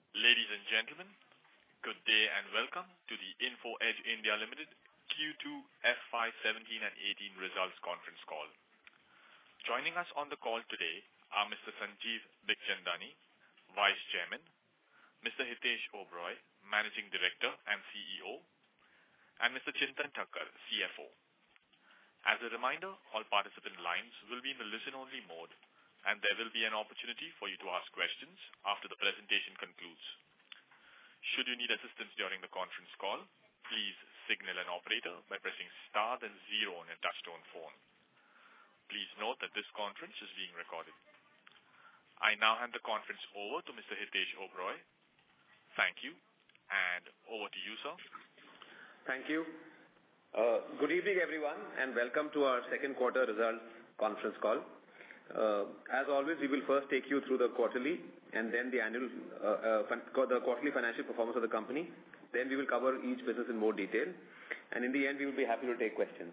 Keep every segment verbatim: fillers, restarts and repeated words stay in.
Ladies and gentlemen, good day and welcome to the Info Edge India Limited Q two F Y seventeen and eighteen results conference call. Joining us on the call today are Mister Sanjeev Bikhchandani, Vice Chairman, Mister Hitesh Oberoi, Managing Director and C E O, and Mister Chintan Thakkar, C F O. As a reminder, all participant lines will be in the listen-only mode, and there will be an opportunity for you to ask questions after the presentation concludes. Should you need assistance during the conference call, please signal an operator by pressing star then zero on your touchtone phone. Please note that this conference is being recorded. I now hand the conference over to Mister Hitesh Oberoi. Thank you, and over to you, sir. Thank you. Uh, good evening, everyone, and welcome to our second quarter results conference call. Uh, as always, we will first take you through the quarterly and then the annual, uh, uh, the quarterly financial performance of the company. Then we will cover each business in more detail, and in the end, we will be happy to take questions.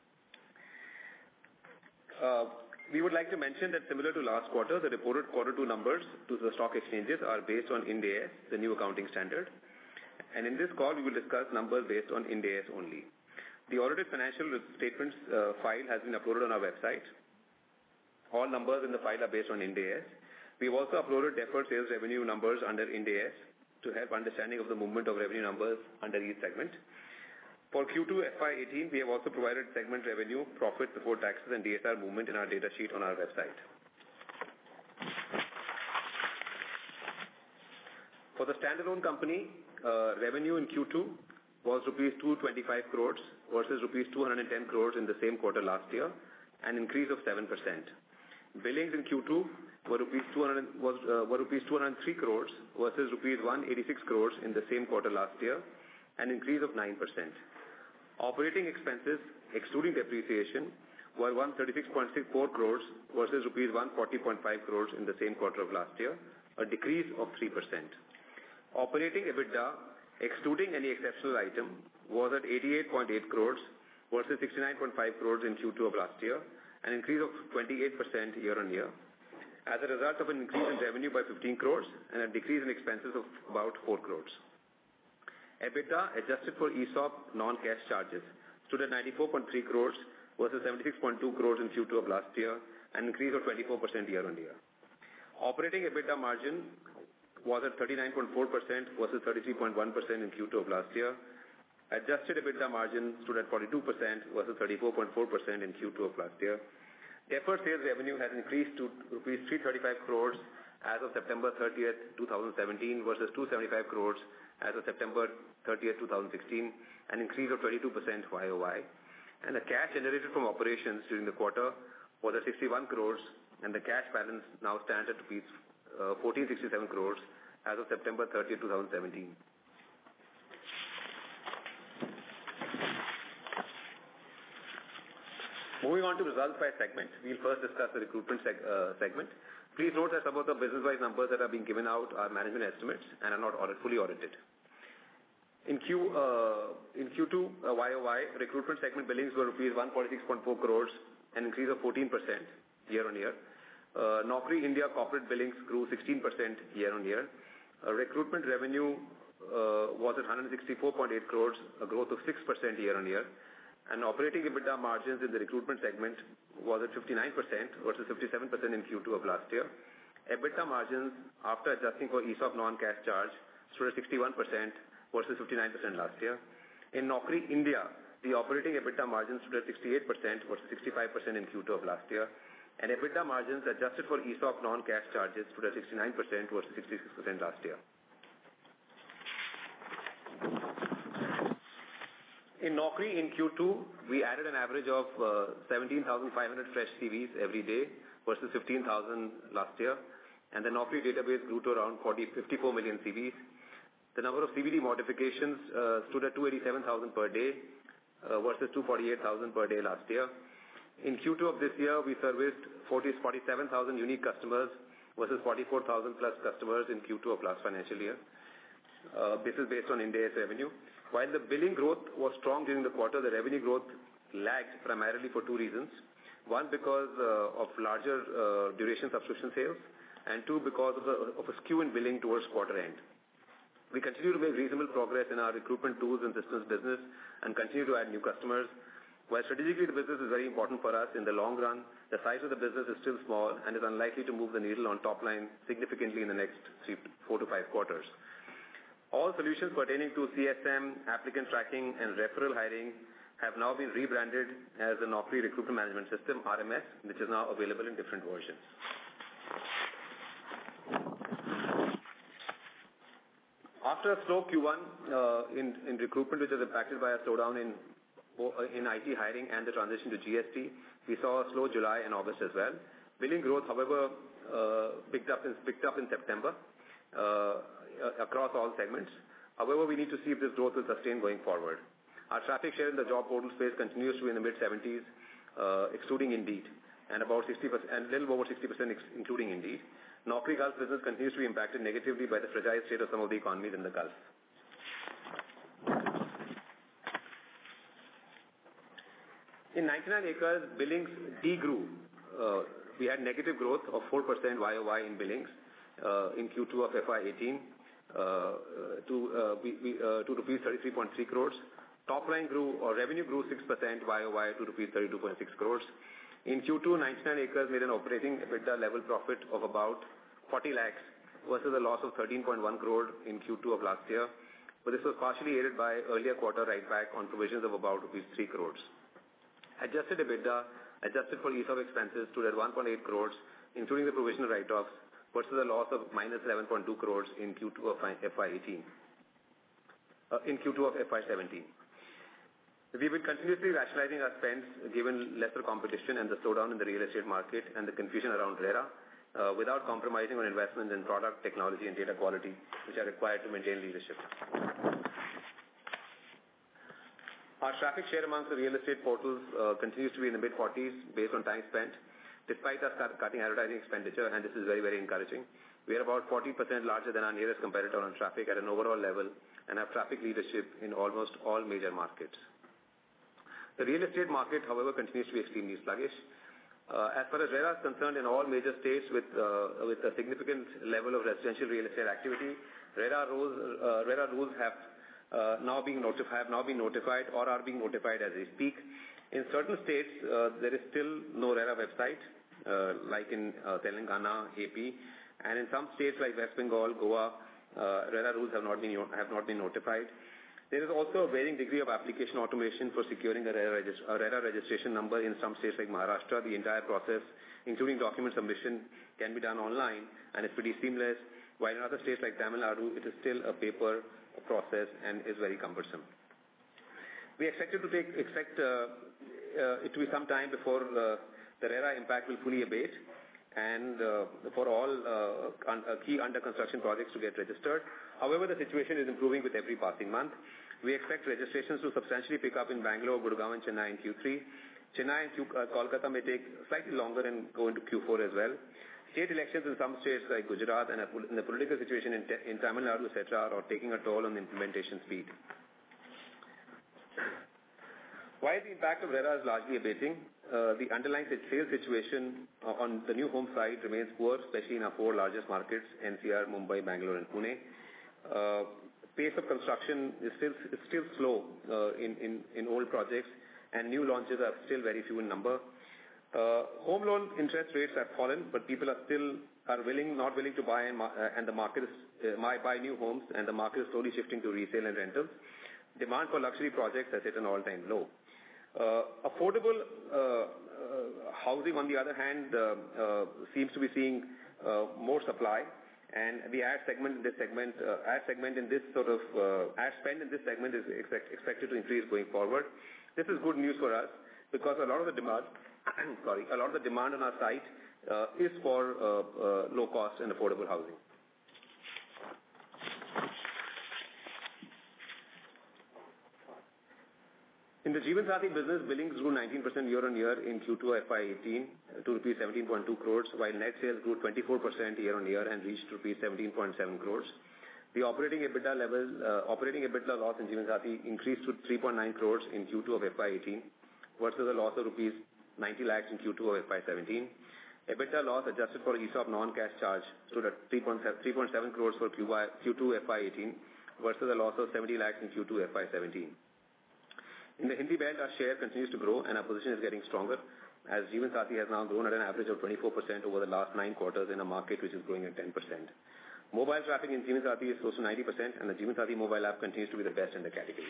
Uh, we would like to mention that similar to last quarter, the reported quarter two numbers to the stock exchanges are based on Ind A S, the new accounting standard. And in this call, we will discuss numbers based on Ind A S only. The audited financial statements uh, file has been uploaded on our website. All numbers in the file are based on Ind A S. We have also uploaded deferred sales revenue numbers under Ind A S to help understanding of the movement of revenue numbers under each segment. For Q two F Y eighteen, we have also provided segment revenue, profit before taxes and D S R movement in our data sheet on our website. For the standalone company, uh, revenue in Q two was rupees two hundred twenty-five crores versus rupees two hundred ten crores in the same quarter last year, an increase of seven percent. Billings in Q two were rupees two hundred was uh, were rupees two hundred three crores versus rupees one hundred eighty-six crores in the same quarter last year, an increase of nine percent. Operating expenses, excluding depreciation, were one hundred thirty-six point six four crores versus rupees one hundred forty point five crores in the same quarter of last year, a decrease of three percent. Operating EBITDA, excluding any exceptional item, was at eighty-eight point eight crores versus sixty-nine point five crores in Q two of last year, an increase of twenty-eight percent year-on-year, as a result of an increase in revenue by fifteen crores and a decrease in expenses of about four crores. EBITDA, adjusted for E S O P non-cash charges, stood at ninety-four point three crores versus seventy-six point two crores in Q two of last year, an increase of twenty-four percent year-on-year. Operating EBITDA margin was at thirty-nine point four percent versus thirty-three point one percent in Q two of last year. Adjusted EBITDA margin stood at forty-two percent versus thirty-four point four percent in Q two of last year. Deferred sales revenue has increased to rupees three hundred thirty-five crores as of September thirtieth, twenty seventeen versus two hundred seventy-five crores as of September thirtieth, twenty sixteen, an increase of twenty-two percent Y O Y. And the cash generated from operations during the quarter was at sixty-one crores, and the cash balance now stands at rupees uh, one thousand four hundred sixty-seven crores as of September thirtieth, twenty seventeen. Moving on to results by segment, we'll first discuss the recruitment seg uh, segment. Please note that some of the business-wise numbers that are being given out are management estimates and are not audit, fully audited. In Q uh, in Q two uh, Y O Y, recruitment segment billings were rupees one hundred forty-six point four crores, an increase of fourteen percent year-on-year. Uh, Naukri India corporate billings grew sixteen percent year-on-year. Uh, recruitment revenue uh, was at one hundred sixty-four point eight crores, a growth of six percent year-on-year. And operating EBITDA margins in the recruitment segment was at fifty-nine percent versus fifty-seven percent in Q two of last year. EBITDA margins, after adjusting for E S O P non-cash charge, stood at sixty-one percent versus fifty-nine percent last year. In Naukri India, the operating EBITDA margins stood at sixty-eight percent versus sixty-five percent in Q two of last year. And EBITDA margins adjusted for E S O P non-cash charges stood at sixty-nine percent versus sixty-six percent last year. In Naukri, in Q two, we added an average of uh, seventeen thousand five hundred fresh C Vs every day versus fifteen thousand last year. And the Naukri database grew to around forty, fifty-four million C Vs. The number of C V D modifications uh, stood at two hundred eighty-seven thousand per day uh, versus two hundred forty-eight thousand per day last year. In Q two of this year, we serviced forty-seven thousand unique customers versus forty-four thousand plus customers in Q two of last financial year. Uh, this is based on Ind A S revenue. While the billing growth was strong during the quarter, the revenue growth lagged primarily for two reasons. One, because uh, of larger uh, duration subscription sales, and two, because of, the, of a skew in billing towards quarter end. We continue to make reasonable progress in our recruitment tools and systems business and continue to add new customers. While strategically the business is very important for us, in the long run, the size of the business is still small and is unlikely to move the needle on top line significantly in the next three, four to five quarters. All solutions pertaining to C S M, applicant tracking, and referral hiring have now been rebranded as the Naukri Recruitment Management System, R M S, which is now available in different versions. After a slow Q one uh, in, in recruitment, which was impacted by a slowdown in in I T hiring and the transition to G S T, we saw a slow July and August as well. Billing growth, however, uh, picked up in, picked up in September uh, across all segments. However, we need to see if this growth will sustain going forward. Our traffic share in the job portal space continues to be in the mid seventies, uh, excluding Indeed, and about sixty percent, and a little over sixty percent ex- including Indeed. Naukri Gulf business continues to be impacted negatively by the fragile state of some of the economies in the Gulf. In ninety-nine acres, billings de-grew. Uh, we had negative growth of four percent Y O Y in billings uh, in Q two of F Y eighteen uh, to, uh, we, we, uh, to rupees thirty-three point three crores. Top line grew, or revenue grew six percent Y O Y to rupees thirty-two point six crores. In Q two, ninety-nine acres made an operating EBITDA level profit of about forty lakhs versus a loss of thirteen point one crore in Q two of last year. But this was partially aided by earlier quarter write-back on provisions of about rupees three crores. Adjusted EBITDA, adjusted for E S O P expenses, stood at one point eight crores, including the provisional write-offs, versus a loss of minus eleven point two crores in Q two of F Y eighteen, uh, in Q two of F Y seventeen. We've been continuously rationalizing our spends given lesser competition and the slowdown in the real estate market and the confusion around RERA uh, without compromising on investments in product, technology, and data quality, which are required to maintain leadership. Our traffic share amongst the real estate portals uh, continues to be in the mid forties based on time spent, despite us cutting advertising expenditure, and this is very, very encouraging. We are about forty percent larger than our nearest competitor on traffic at an overall level and have traffic leadership in almost all major markets. The real estate market, however, continues to be extremely sluggish. Uh, as far as RERA is concerned, in all major states with uh, with a significant level of residential real estate activity, RERA rules, uh, RERA rules have uh, now being notified, have now been notified or are being notified as we speak. In certain states, uh, there is still no RERA website, uh, like in uh, Telangana, A P, and in some states like West Bengal, Goa, uh, RERA rules have not been have not been notified. There is also a varying degree of application automation for securing a RERA, regist- a RERA registration number in some states like Maharashtra. The entire process, including document submission, can be done online and is pretty seamless, while in other states like Tamil Nadu, it is still a paper process and is very cumbersome. We expect it to take expect uh, uh, it to be some time before uh, the RERA impact will fully abate and uh, for all uh, un- uh, key under construction projects to get registered. However, the situation is improving with every passing month. We expect registrations to substantially pick up in Bangalore, Gurgaon, and Chennai in Q three. Chennai and Q- uh, Kolkata may take slightly longer and go into Q four as well. State elections in some states like Gujarat and, a pol- and the political situation in, te- in Tamil Nadu, et cetera, are taking a toll on the implementation speed. While the impact of RERA is largely abating, uh, the underlying sales situation uh, on the new home side remains poor, especially in our four largest markets, N C R, Mumbai, Bangalore, and Pune. Uh, pace of construction is still is still slow uh, in, in, in old projects, and new launches are still very few in number. Uh, home loan interest rates have fallen, but people are still are willing, not willing to buy, and, uh, and the market is uh, buy, buy new homes, and the market is slowly shifting to resale and rentals. Demand for luxury projects has hit an all-time low. Uh, affordable uh, uh, housing, on the other hand, uh, uh, seems to be seeing uh, more supply, and the ad segment in this segment, uh, ad segment in this sort of uh, ad spend in this segment is expect, expected to increase going forward. This is good news for us because a lot of the demand, sorry, a lot of the demand on our site uh, is for uh, uh, low cost and affordable housing. In the Jeevansathi business, billings grew nineteen percent year-on-year in Q two F Y eighteen to rupees seventeen point two crores, while net sales grew twenty-four percent year-on-year and reached rupees seventeen point seven crores. The operating EBITDA level, uh, operating EBITDA loss in Jeevansathi increased to three point nine crores in Q two of F Y eighteen versus a loss of rupees ninety lakhs in Q two of F Y seventeen. EBITDA loss adjusted for E S O P non-cash charge stood at three point seven crores for Q two F Y eighteen versus a loss of seventy lakhs in Q two F Y seventeen. In the Hindi belt, our share continues to grow and our position is getting stronger as Jeevan Sathi has now grown at an average of twenty-four percent over the last nine quarters in a market which is growing at ten percent. Mobile traffic in Jeevan Sathi is close to ninety percent and the Jeevan Sathi mobile app continues to be the best in the category.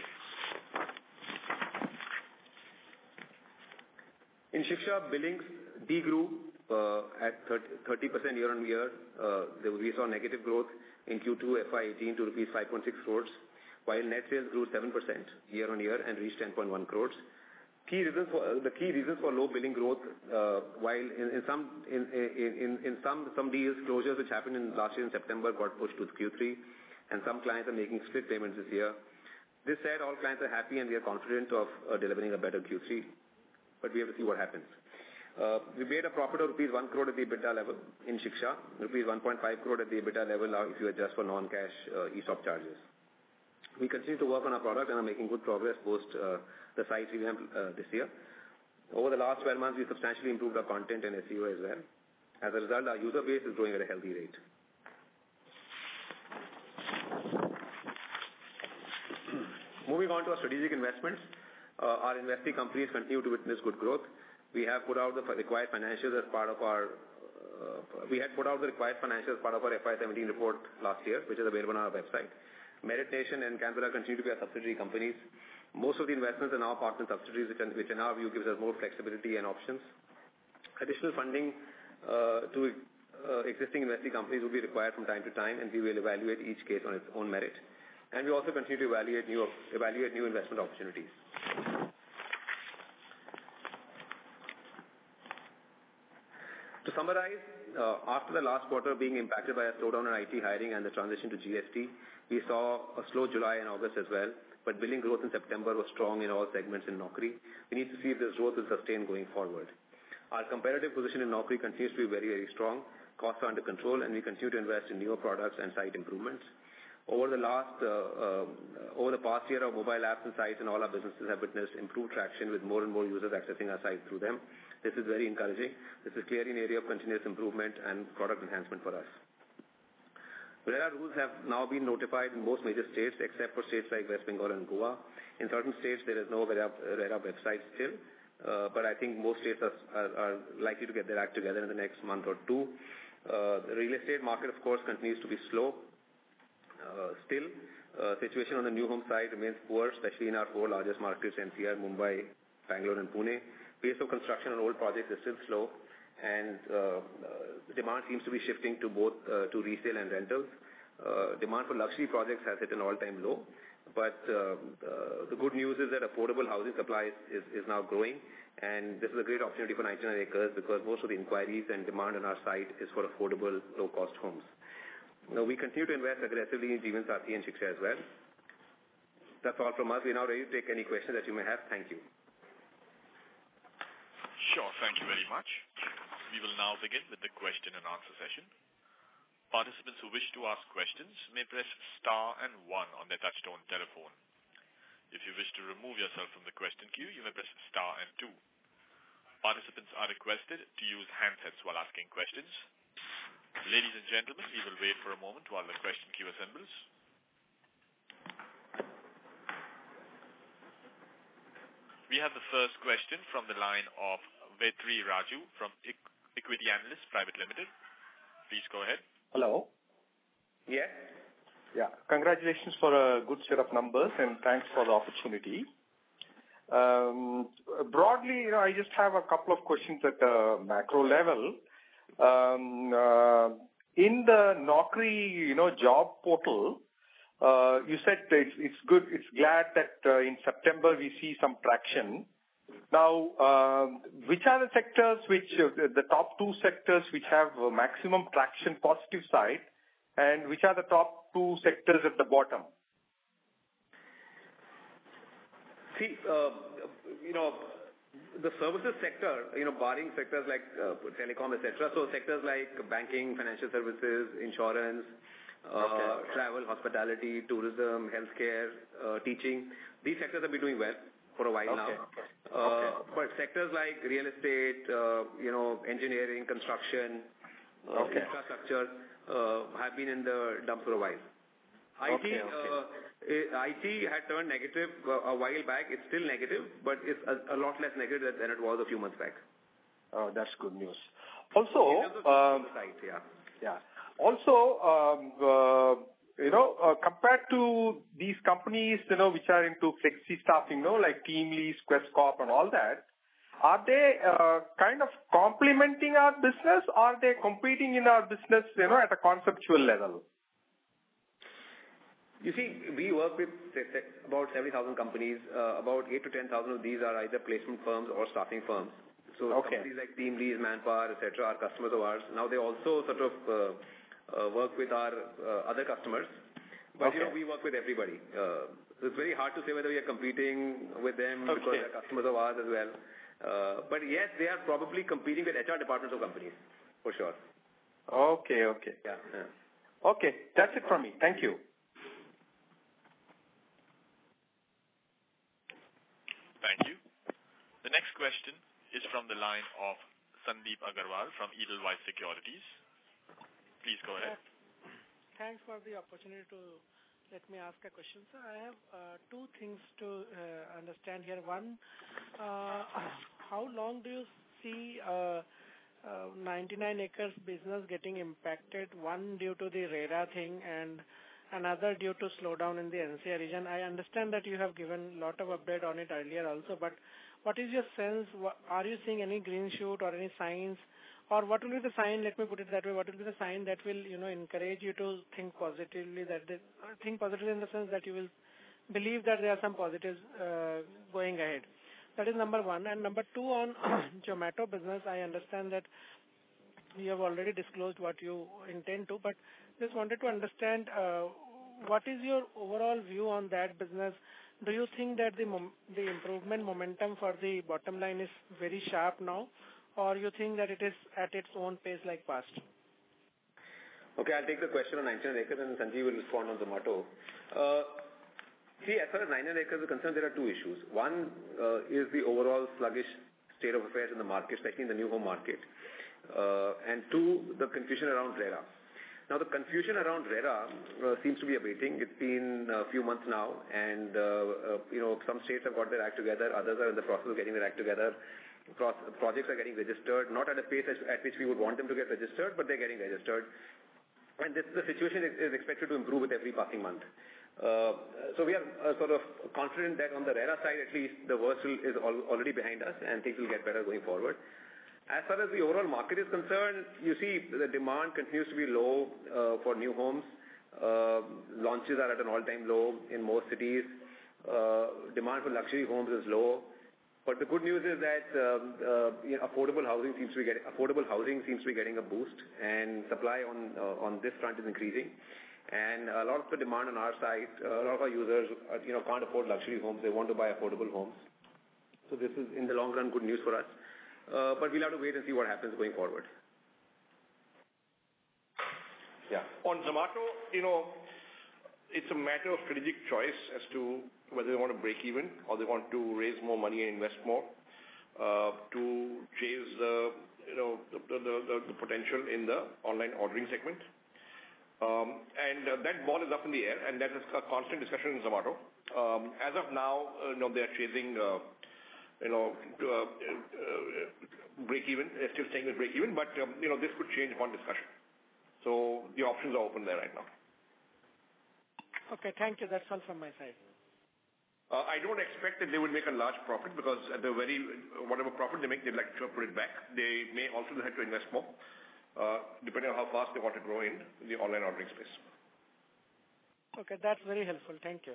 In Shiksha, billings de-grew uh, at thirty percent year-on-year. Uh, we saw negative growth in Q two F Y eighteen to rupees five point six crores, while net sales grew seven percent year-on-year and reached ten point one crores. Key reasons for, uh, the key reasons for low billing growth, uh, while in, in some in, in, in some some deals closures which happened in last year in September got pushed to Q three, and some clients are making split payments this year. This said, all clients are happy and we are confident of uh, delivering a better Q three, but we have to see what happens. Uh, we made a profit of rupees one crore at the EBITDA level in Shiksha, rupees one point five crore at the EBITDA level now if you adjust for non-cash uh, E S O P charges. We continue to work on our product and are making good progress post uh, the site revamp uh, this year. Over the last twelve months, we substantially improved our content and S E O as well. As a result, our user base is growing at a healthy rate. Moving on to our strategic investments, uh, our investee companies continue to witness good growth. We have put out the required financials as part of our uh, we had put out the required financials as part of our F Y seventeen report last year, which is available on our website. Merit Nation and Canberra continue to be our subsidiary companies. Most of the investments are now partner subsidiaries, which, which in our view gives us more flexibility and options. Additional funding uh, to uh, existing investee companies will be required from time to time, and we will evaluate each case on its own merit. And we also continue to evaluate new evaluate new investment opportunities. To summarize, uh, after the last quarter being impacted by a slowdown in I T hiring and the transition to G S T, we saw a slow July and August as well, but billing growth in September was strong in all segments in Naukri. We need to see if this growth will sustain going forward. Our competitive position in Naukri continues to be very, very strong. Costs are under control, and we continue to invest in newer products and site improvements. Over the last, uh, uh, over the past year, our mobile apps and sites and all our businesses have witnessed improved traction with more and more users accessing our sites through them. This is very encouraging. This is clearly an area of continuous improvement and product enhancement for us. RERA rules have now been notified in most major states except for states like West Bengal and Goa. In certain states, there is no RERA, RERA website still, uh, but I think most states are, are, are likely to get their act together in the next month or two. Uh, the real estate market, of course, continues to be slow. Uh, still, uh, situation on the new home side remains poor, especially in our four largest markets, N C R, Mumbai, Bangalore, and Pune. Pace of construction on old projects is still slow, and uh, uh, demand seems to be shifting to both uh, to resale and rentals. Uh, demand for luxury projects has hit an all-time low, but uh, uh, the good news is that affordable housing supply is, is now growing, and this is a great opportunity for ninety-nine acres because most of the inquiries and demand on our site is for affordable, low-cost homes. Now, we continue to invest aggressively in Jeevan Sathi and Shiksha as well. That's all from us. We are now ready to take any questions that you may have. Thank you. Sure. Thank you very much. We will now begin with the question and answer session. Participants who wish to ask questions may press star and one on their touchtone telephone. If you wish to remove yourself from the question queue, you may press star and two. Participants are requested to use handsets while asking questions. Ladies and gentlemen, we will wait for a moment while the question queue assembles. We have the first question from the line of Vetri Raju from Equity Analyst Private Limited. Please go ahead. Hello. Yes. Yeah. Congratulations for a good set of numbers and thanks for the opportunity. Um, broadly, you know, I just have a couple of questions at the macro level. Um, uh, in the Naukri, you know, job portal, uh, you said it's, it's good, it's glad that uh, in September we see some traction. Now, uh, which are the sectors which, uh, the top two sectors which have uh, maximum traction positive side, and which are the top two sectors at the bottom? See, uh, you know, the services sector, you know, barring sectors like uh, telecom, et cetera. So sectors like banking, financial services, insurance, uh, okay. travel, hospitality, tourism, healthcare, uh, teaching. These sectors have been doing well for a while okay. now. Uh, okay. But sectors like real estate, uh, you know, engineering, construction, uh, okay. infrastructure uh, have been in the dumps for a while. I T, okay, okay. Uh, I T had turned negative uh, a while back. It's still negative, but it's a, a lot less negative than it was a few months back. Oh, that's good news. Also, um, site, yeah. yeah. Also, um, uh, you know, uh, compared to these companies, you know, which are into flexi staffing, you know, like TeamLease, QuestCorp, and all that, are they uh, kind of complementing our business, or are they competing in our business, you know, at a conceptual level? You see, we work with about seventy thousand companies. Uh, about eight to ten thousand of these are either placement firms or staffing firms. So okay. companies like TeamLease, Manpower, et cetera are customers of ours. Now they also sort of uh, uh, work with our uh, other customers. But, okay. you know, we work with everybody. Uh, so it's very hard to say whether we are competing with them okay. because they're customers of ours as well. Uh, but yes, they are probably competing with H R departments of companies, for sure. Okay, okay. Yeah. yeah. Okay, that's it from me. Thank you. Thank you. The next question is from the line of Sandeep Agarwal from Edelweiss Securities. Please go ahead. Thanks for the opportunity to let me ask a question. So I have uh, two things to uh, understand here. One, uh, how long do you see uh, uh, ninety-nine acres business getting impacted? One due to the RERA thing and another due to slowdown in the N C R region. I understand that you have given a lot of update on it earlier also, but what is your sense? Are you seeing any green shoot or any signs? Or what will be the sign, let me put it that way, what will be the sign that will, you know, encourage you to think positively, that they, think positively in the sense that you will believe that there are some positives uh, going ahead? That is number one. And number two, on Zomato business, I understand that you have already disclosed what you intend to, but just wanted to understand uh, what is your overall view on that business? Do you think that the mom- the improvement momentum for the bottom line is very sharp now, or you think that it is at its own pace like past? Okay, I'll take the question on ninety-nine acres and Sanjeev will respond on Zomato. Uh, see, as far as ninety-nine acres is concerned, there are two issues. One uh, is the overall sluggish state of affairs in the market, especially in the new home market. Uh, and two, the confusion around RERA. Now, the confusion around RERA uh, seems to be abating. It's been a few months now, and uh, uh, you know, some states have got their act together, others are in the process of getting their act together. Pro- projects are getting registered, not at a pace at, at which we would want them to get registered, but they're getting registered. And this, the situation is, is expected to improve with every passing month. Uh, so we are uh, sort of confident that on the RERA side, at least, the worst is al- already behind us, and things will get better going forward. As far as the overall market is concerned, you see the demand continues to be low uh, for new homes. Uh, launches are at an all-time low in most cities. Uh, demand for luxury homes is low. But the good news is that um, uh, you know, affordable housing seems to be getting affordable housing seems to be getting a boost, and supply on uh, on this front is increasing. And a lot of the demand on our side, uh, a lot of our users, uh, you know, can't afford luxury homes. They want to buy affordable homes. So this is, in the long run, good news for us. Uh, but we'll have to wait and see what happens going forward. Yeah. On Zomato, you know, it's a matter of strategic choice as to whether they want to break even or they want to raise more money and invest more uh, to chase the, you know, the, the, the, the potential in the online ordering segment. Um, and uh, that ball is up in the air, and that is a constant discussion in Zomato. Um, as of now, uh, you know, they are chasing, uh, you know, to, uh, uh, break even. They're still staying with break even, but um, you know, this could change upon discussion. So the options are open there right now. Okay, thank you. That's all from my side. Uh, I don't expect that they will make a large profit because at the very, whatever profit they make, they'd like to put it back. They may also have to invest more, uh, depending on how fast they want to grow in the online ordering space. Okay, that's very helpful. Thank you.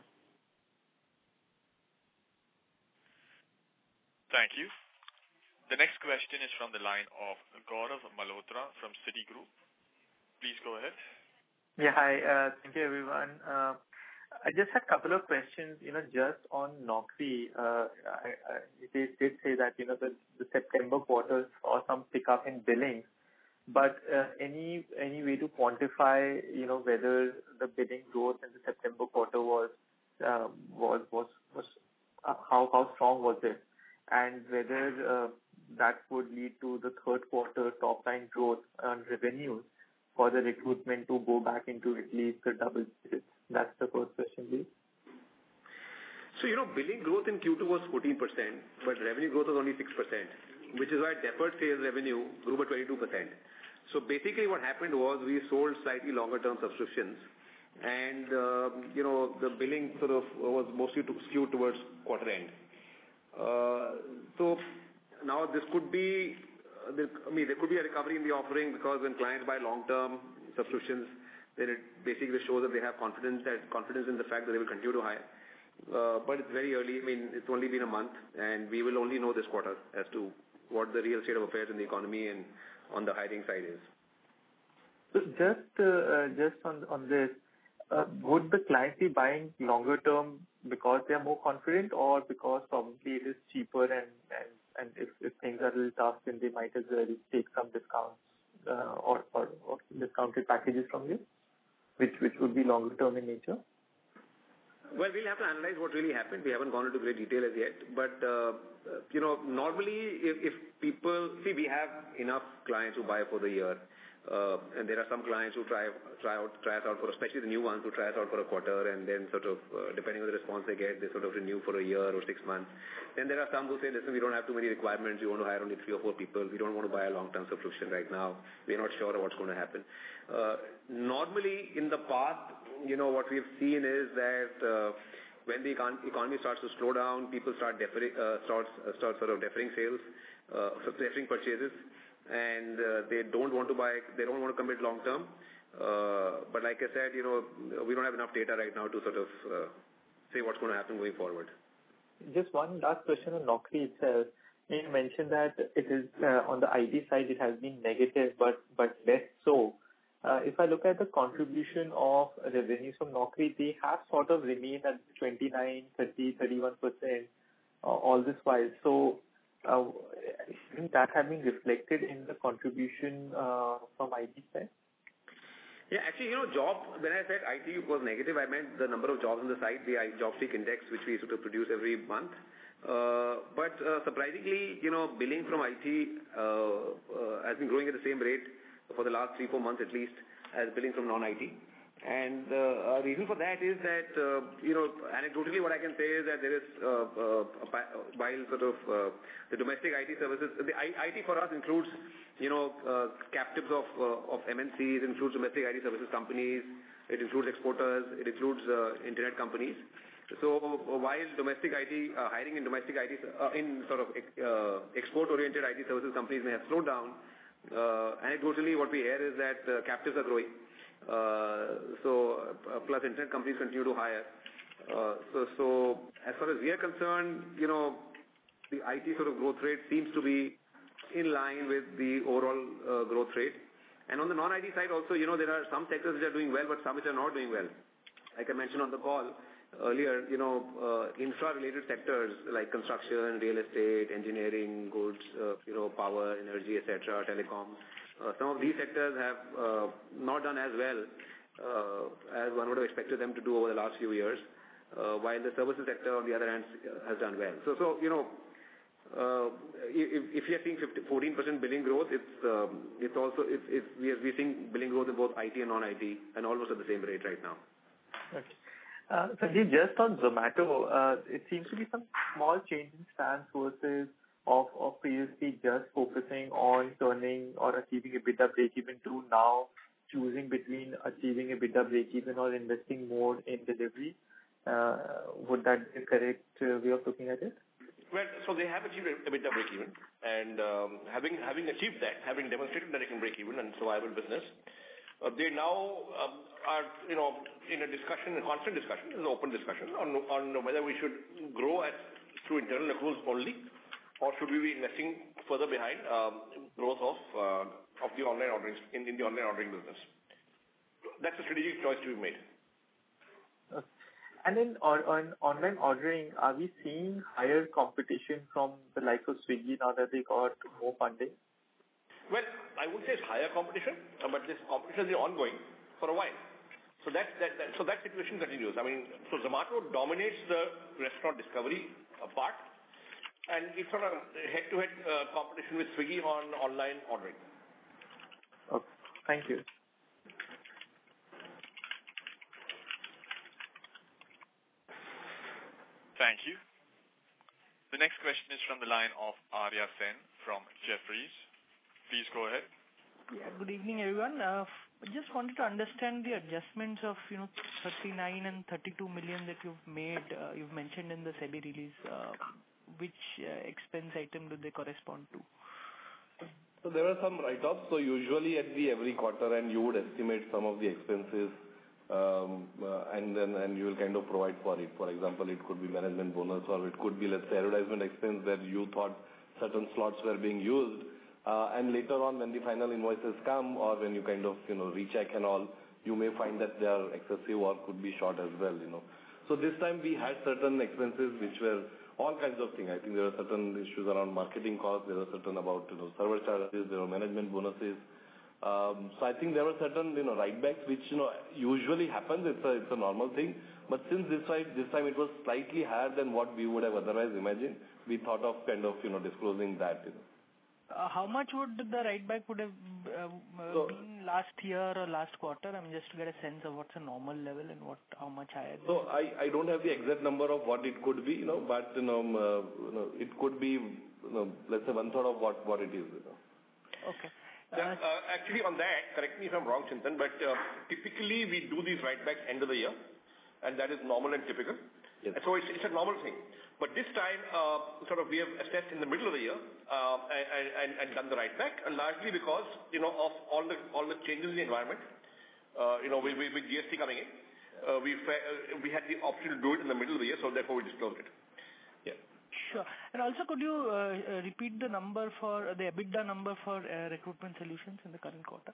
Thank you. The next question is from the line of Gaurav Malhotra from Citigroup. Please go ahead. Yeah, hi. Uh, thank you, everyone. Uh, I just had a couple of questions, you know, just on Naukri. Uh, I, I, they did say that, you know, the, the September quarter saw some pickup in billings, but uh, any any way to quantify, you know, whether the billing growth in the September quarter was uh, was was was uh, how how strong was it? and whether uh, that would lead to the third quarter top line growth on revenues for the recruitment to go back into at least the double digits. That's the first question, please. So, you know, billing growth in Q two was fourteen percent, but revenue growth was only six percent, which is why deferred sales revenue grew by twenty-two percent. So basically what happened was we sold slightly longer term subscriptions, and, uh, you know, the billing sort of was mostly to skewed towards quarter end. Uh, so now this could be, uh, there, I mean, there could be a recovery in the offering, because when clients buy long term subscriptions, then it basically shows that they have confidence that confidence in the fact that they will continue to hire. Uh, but it's very early. I mean, it's only been a month, and we will only know this quarter as to what the real state of affairs in the economy and on the hiring side is. So just uh, just on on this, uh, would the client be buying longer term because they are more confident, or because probably it is cheaper, and and, and if, if things are a little tough, then they might as well take some discounts uh, or, or or discounted packages from you, which which would be longer term in nature? Well, we'll have to analyze what really happened. We haven't gone into great detail as yet. But, uh, you know, normally if, if people... See, we have enough clients who buy for the year. Uh, and there are some clients who try try out try us out for, especially the new ones who try us out for a quarter, and then sort of, uh, depending on the response they get, they sort of renew for a year or six months. Then there are some who say, listen, we don't have too many requirements. We want to hire only three or four people. We don't want to buy a long-term subscription right now. We're not sure of what's going to happen. Uh, normally, in the past, you know, what we've seen is that uh, when the econ- economy starts to slow down, people start deferring, uh, starts, uh, start sort of deferring sales, uh, so deferring purchases, and uh, they don't want to buy, they don't want to commit long term. Uh, but like I said, you know, we don't have enough data right now to sort of uh, say what's going to happen going forward. Just one last question on Naukri itself. You mentioned that it is uh, on the I T side it has been negative, but but less so. Uh, if I look at the contribution of revenues from Naukri, they have sort of remained at twenty-nine, thirty, thirty-one percent uh, all this while. So, uh, isn't that have been reflected in the contribution uh, from I T side? Yeah, actually, you know, job, when I said I T was negative, I meant the number of jobs on the site, the JobSeek index, which we sort of produce every month. Uh, but uh, surprisingly, you know, billing from I T uh, uh, has been growing at the same rate for the last three, four months at least, as billing from non-I T. And uh, a reason for that is that, uh, you know, anecdotally what I can say is that there is, uh, uh, while sort of uh, the domestic I T services, the I- IT for us includes, you know, uh, captives of uh, of M N Cs, includes domestic I T services companies, it includes exporters, it includes uh, internet companies. So while domestic I T, uh, hiring in domestic I T, uh, in sort of uh, export-oriented I T services companies may have slowed down, Uh, anecdotally, what we hear is that uh, captives are growing. Uh, so, uh, plus internet companies continue to hire. Uh, so, so, as far as we are concerned, you know, the I T sort of growth rate seems to be in line with the overall uh, growth rate. And on the non-I T side also, you know, there are some sectors which are doing well, but some which are not doing well. Like I mentioned on the call earlier, you know, uh, infra-related sectors like construction, real estate, engineering, goods, uh, you know, power, energy, et cetera, telecom. Uh, some of these sectors have uh, not done as well uh, as one would have expected them to do over the last few years, uh, while the services sector, on the other hand, has done well. So, so you know, uh, if, if we are seeing fourteen percent billing growth, it's um, it's also it's, it's we are we're seeing billing growth in both I T and non-I T, and almost at the same rate right now. Okay. Uh, Sanjeev, just on Zomato, uh, it seems to be some small change in stance versus of, of previously just focusing on turning or achieving EBITDA breakeven to now choosing between achieving EBITDA breakeven or investing more in delivery. Uh, would that be a correct uh, way of looking at it? Well, so they have achieved EBITDA breakeven, and um, having having achieved that, having demonstrated that they can break even and survival business, Uh, they now um, are, you know, in a discussion, a constant discussion, an open discussion on on whether we should grow at through internal accruals only, or should we be investing further behind um, growth of uh, of the online ordering in, in the online ordering business. That's a strategic choice to be made. Okay. And then on, on online ordering, are we seeing higher competition from the likes of Swiggy now that they got more funding? Well, I would say it's higher competition, but this competition is ongoing for a while. So that, that, that so that situation continues. I mean, so Zomato dominates the restaurant discovery part, And it's on a head-to-head uh, competition with Swiggy on online ordering. Okay. Thank you. Thank you. The next question is from the line of Arya Sen from Jefferies. Please go ahead. Yeah, good evening, everyone. Uh, just wanted to understand the adjustments of, you know, thirty-nine and thirty-two million that you've made, uh, you've mentioned in the SEBI release. Uh, which uh, expense item do they correspond to? So there are some write-offs. So usually at the every quarter, and you would estimate some of the expenses, um, uh, and then and you will kind of provide for it. For example, it could be management bonus, or it could be, let's say, advertisement expense where you thought certain slots were being used. Uh, and later on, when the final invoices come, or when you kind of, you know, recheck and all, you may find that they are excessive or could be short as well, you know. So this time we had certain expenses which were all kinds of things. I think there are certain issues around marketing costs, there are certain about, you know, server charges, there are management bonuses. Um, so I think there were certain, you know, write-backs which, you know, usually happens. It's a, it's a normal thing. But since this time, this time it was slightly higher than what we would have otherwise imagined, we thought of kind of, you know, disclosing that, you know. Uh, how much would the write back would have uh, so, been last year or last quarter? I mean, just to get a sense of what's a normal level and what how much higher. So I, I don't have the exact number of what it could be, you know, but you know, uh, you know it could be, you know, let's say one third of what what it is, you know. Okay. Uh, uh, actually, on that, correct me if I'm wrong, Chintan, but uh, typically we do these write-backs end of the year, and that is normal and typical. Yes. So it's, it's a normal thing. But this time, uh, sort of, we have assessed in the middle of the year uh, and, and, and done the write-back, and largely because, you know, of all the all the changes in the environment. Uh, you know, with, with G S T coming in, uh, we uh, we had the option to do it in the middle of the year, so therefore we disclosed it. Yeah. Sure. And also, could you uh, repeat the number for uh, the EBITDA number for uh, recruitment solutions in the current quarter?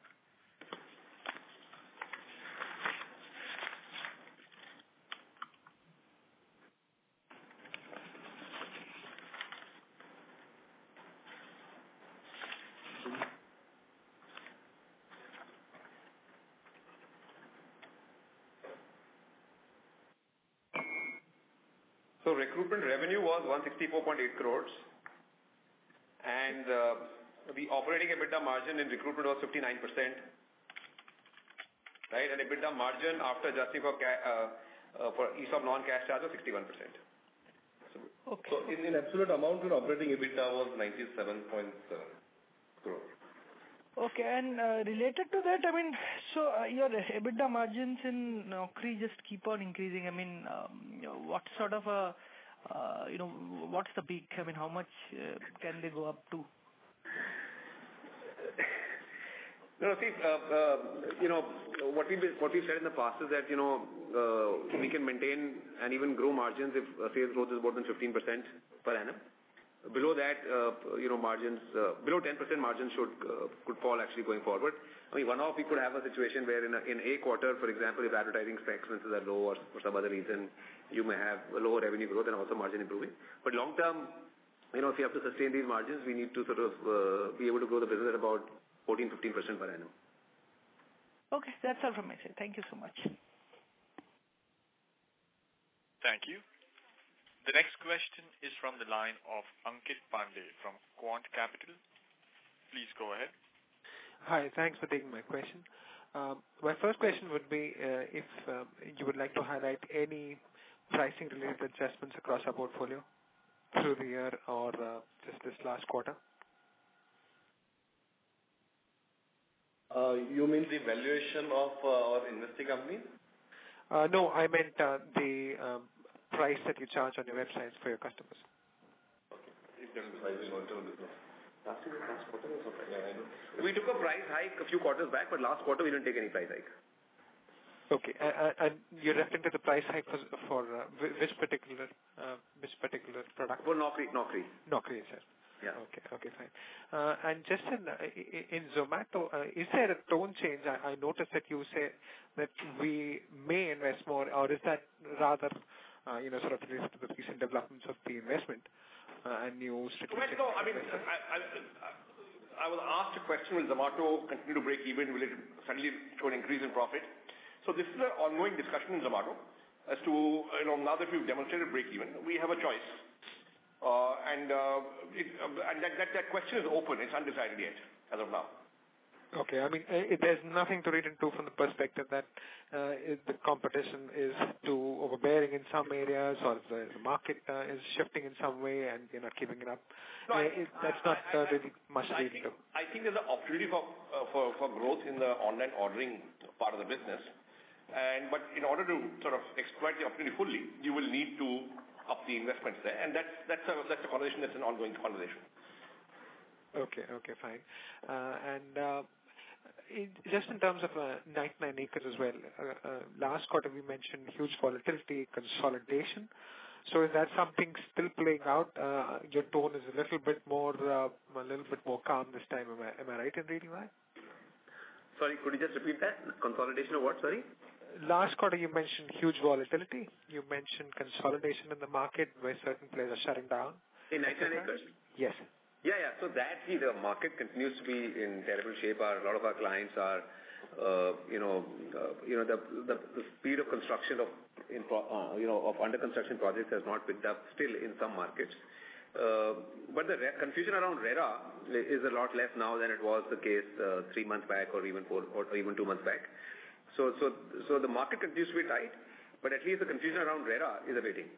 So recruitment revenue was one sixty-four point eight crores, and uh, the operating EBITDA margin in recruitment was fifty-nine percent, right? And EBITDA margin after adjusting for ca- uh, uh, for E S O P non-cash charge was sixty-one percent. Okay. So in, in absolute amount, your operating EBITDA was ninety-seven point seven crores. Okay, and uh, related to that, I mean, so uh, your EBITDA margins in Naukri just keep on increasing. I mean, um, you know, what sort of a, uh, you know, what's the peak? I mean, how much uh, can they go up to? No, see, uh, uh, you know, what we what we've said in the past is that, you know, uh, we can maintain and even grow margins if uh, sales growth is more than fifteen percent per annum. Below that, uh, you know, margins, uh, below ten percent margins should, uh, could fall actually going forward. I mean, one off we could have a situation where in a, in a quarter, for example, if advertising expenses are low or for some other reason, you may have a lower revenue growth and also margin improving. But long term, you know, if you have to sustain these margins, we need to sort of uh, be able to grow the business at about fourteen to fifteen percent per annum. Okay, that's all from my side. Thank you so much. Thank you. The next question is from the line of Ankit Pandey from Quant Capital. Please go ahead. Hi, thanks for taking my question. Um, my first question would be uh, if um, you would like to highlight any pricing-related adjustments across our portfolio through the year or uh, just this last quarter. Uh, you mean the valuation of uh, our investing companies? Uh, no, I meant uh, the um, price that you charge on your websites for your customers. We took a price hike a few quarters back, but last quarter we didn't take any price hike. Okay, uh, and you're referring to the price hike for, for uh, which particular uh, which particular product? For Naukri, Naukri. Naukri, sir. Yeah. Okay, okay, fine. Uh, and just in, uh, in Zomato, uh, is there a tone change? I, I noticed that you say that we may invest more, or is that rather, uh, you know, sort of related to the recent developments of the investment uh, and new strategic... Well, no, I mean, I, I, I was asked a question, will Zomato continue to break even? Will it suddenly show an increase in profit? So this is an ongoing discussion in Zomato as to, you know, now that we've demonstrated break even, we have a choice. Uh, and uh, it, uh, and that, that, that question is open. It's undecided yet, as of now. Okay. I mean, uh, there's nothing to read into from the perspective that uh, if the competition is too overbearing in some areas, or the, the market uh, is shifting in some way and you're not keeping it up. No, uh, I, it, that's not I, I, uh, really much to I read think, into. I think there's an opportunity for, uh, for, for growth in the online ordering part of the business. And But in order to sort of exploit the opportunity fully, you will need to up the investments there. And that's, that's, a, that's a conversation that's an ongoing conversation. Okay, okay, fine. Uh, and uh, it, just in terms of uh, ninety-nine acres as well, uh, uh, last quarter we mentioned huge volatility, consolidation. So is that something still playing out? Uh, your tone is a little bit more, uh, a little bit more calm this time. Am I, am I right in reading that? Sorry, could you just repeat that? Consolidation of what, sorry? Last quarter you mentioned huge volatility. You mentioned consolidation in the market where certain players are shutting down. In ninety-nine acres? Yes. Yeah, yeah. So that, see, the market continues to be in terrible shape. Our, a lot of our clients are, uh, you know, uh, you know, the, the the speed of construction of, in pro, uh, you know, of under construction projects has not picked up still in some markets. Uh, but the re- confusion around RERA is a lot less now than it was the case uh, three months back or even four or even two months back. So, so, so the market continues to be tight, but at least the confusion around RERA is abating.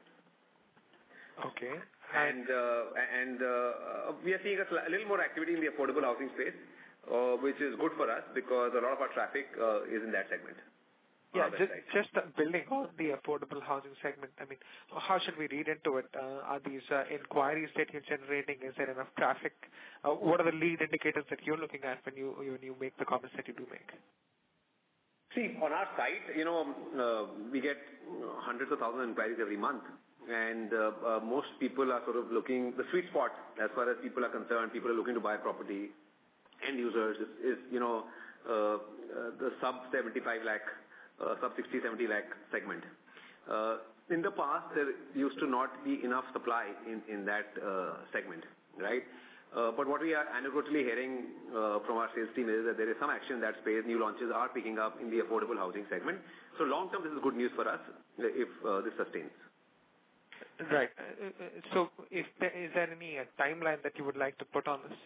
Okay. And uh, and uh, we are seeing a, sl- a little more activity in the affordable housing space, uh, which is good for us because a lot of our traffic uh, is in that segment. Yeah, just, just uh, building on the affordable housing segment, I mean, how should we read into it? Uh, are these uh, inquiries that you're generating? Is there enough traffic? Uh, what are the lead indicators that you're looking at when you when you make the comments that you do make? See, on our site, you know, uh, we get hundreds of thousands of inquiries every month. And uh, uh, most people are sort of looking, the sweet spot as far as people are concerned, people are looking to buy property, end users is, is you know, uh, uh, the sub seventy-five lakh, uh, sub sixty, seventy lakh segment. Uh, in the past, there used to not be enough supply in, in that uh, segment, right? Uh, but what we are anecdotally hearing uh, from our sales team is that there is some action in that space. New launches are picking up in the affordable housing segment. So long term, this is good news for us if uh, this sustains. Right. Uh, so if there, is there any uh, timeline that you would like to put on this?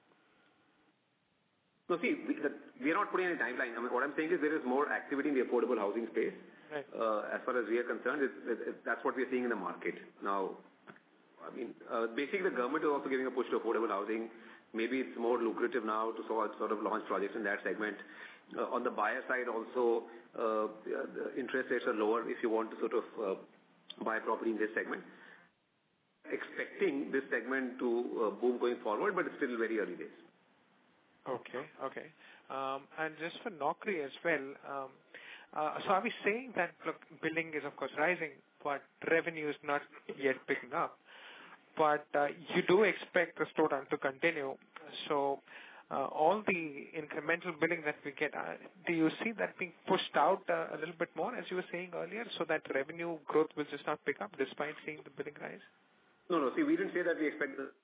No, see, we, the, we are not putting any timeline. I mean, what I'm saying is there is more activity in the affordable housing space. Right. Uh, as far as we are concerned, it's, it, it, that's what we are seeing in the market. Now, I mean, uh, basically the government is also giving a push to affordable housing. Maybe it's more lucrative now to sort of, sort of launch projects in that segment. Uh, on the buyer side also, uh, the interest rates are lower if you want to sort of uh, buy property in this segment. Expecting this segment to uh, boom going forward, but it's still very early days. Okay, okay. Um, and just for Naukri as well, um, uh, so are we saying that, look, billing is of course rising, but revenue is not yet picking up? But uh, you do expect the slowdown to continue. So uh, all the incremental billing that we get, uh, do you see that being pushed out uh, a little bit more, as you were saying earlier, so that revenue growth will just not pick up despite seeing the billing rise? No, no. See, we didn't say that we expect the...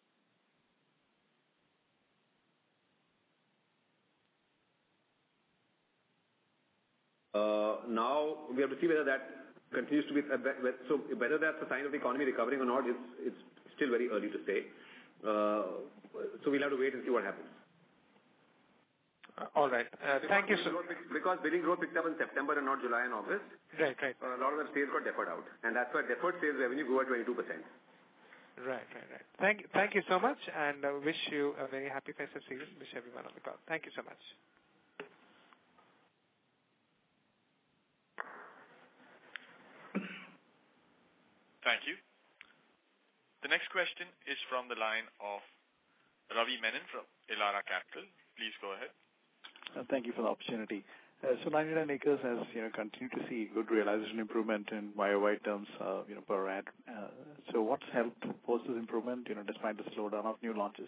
Uh, now, we have to see whether that continues to be... Uh, so whether that's a sign of the economy recovering or not, it's, it's still very early to say. Uh, so we'll have to wait and see what happens. Uh, all right. Uh, thank you, sir. Because billing growth picked up in September and not July and August. Right, right. Uh, a lot of the sales got deferred out. And that's why deferred sales revenue grew at twenty-two percent. Right, right, right. Thank, thank you so much, and uh, wish you a very happy festive season. Wish everyone on the call. Thank you so much. Thank you. The next question is from the line of Ravi Menon from Elara Capital. Please go ahead. Uh, thank you for the opportunity. Uh, so ninety-nine acres has, you know, continued to see good realization improvement in Y O Y terms, uh, you know, per ad. Uh, so what's helped post this improvement, you know, despite the slowdown of new launches?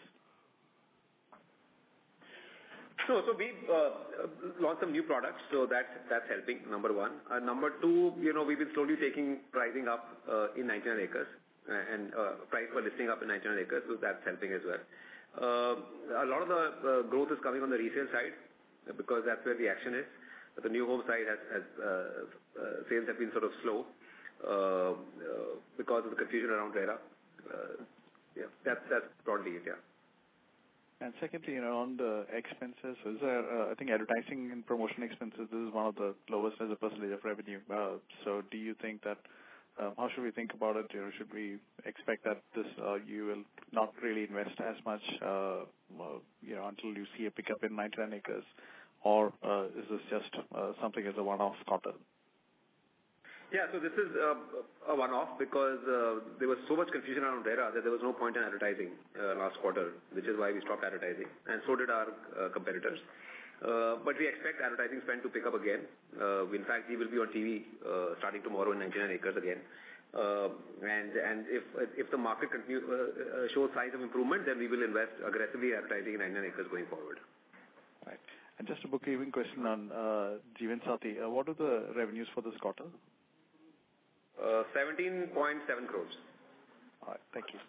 So, so we've uh, launched some new products, so that's, that's helping, number one. Uh, number two, you know, we've been slowly taking pricing up uh, in ninety-nine acres and uh, price per listing up in ninety-nine acres, so that's helping as well. Uh, a lot of the uh, growth is coming on the resale side because that's where the action is. The new home side has, has uh, uh, sales have been sort of slow uh, uh, because of the confusion around RERA. Uh, Yeah, that's that's broadly it. Yeah. And secondly, you know, on the expenses, is there, uh, I think advertising and promotion expenses, this is one of the lowest as a percentage of revenue. Uh, so do you think that, uh, how should we think about it? You know, should we expect that this, uh, you will not really invest as much, uh, uh, you know, until you see a pickup in ninety-nine acres? Or uh, is this just uh, something as a one-off quarter? Yeah, so this is uh, a one-off because uh, there was so much confusion around RERA that there was no point in advertising uh, last quarter, which is why we stopped advertising, and so did our uh, competitors. Uh, but we expect advertising spend to pick up again. Uh, in fact, we will be on T V uh, starting tomorrow in ninety-nine acres again. Uh, and and if if the market continue, uh, shows signs of improvement, then we will invest aggressively in advertising in ninety-nine acres going forward. Right. And just a bookkeeping question on uh, Jeevansathi. Uh, what are the revenues for this quarter? Uh, seventeen point seven crores. All right. Thank you.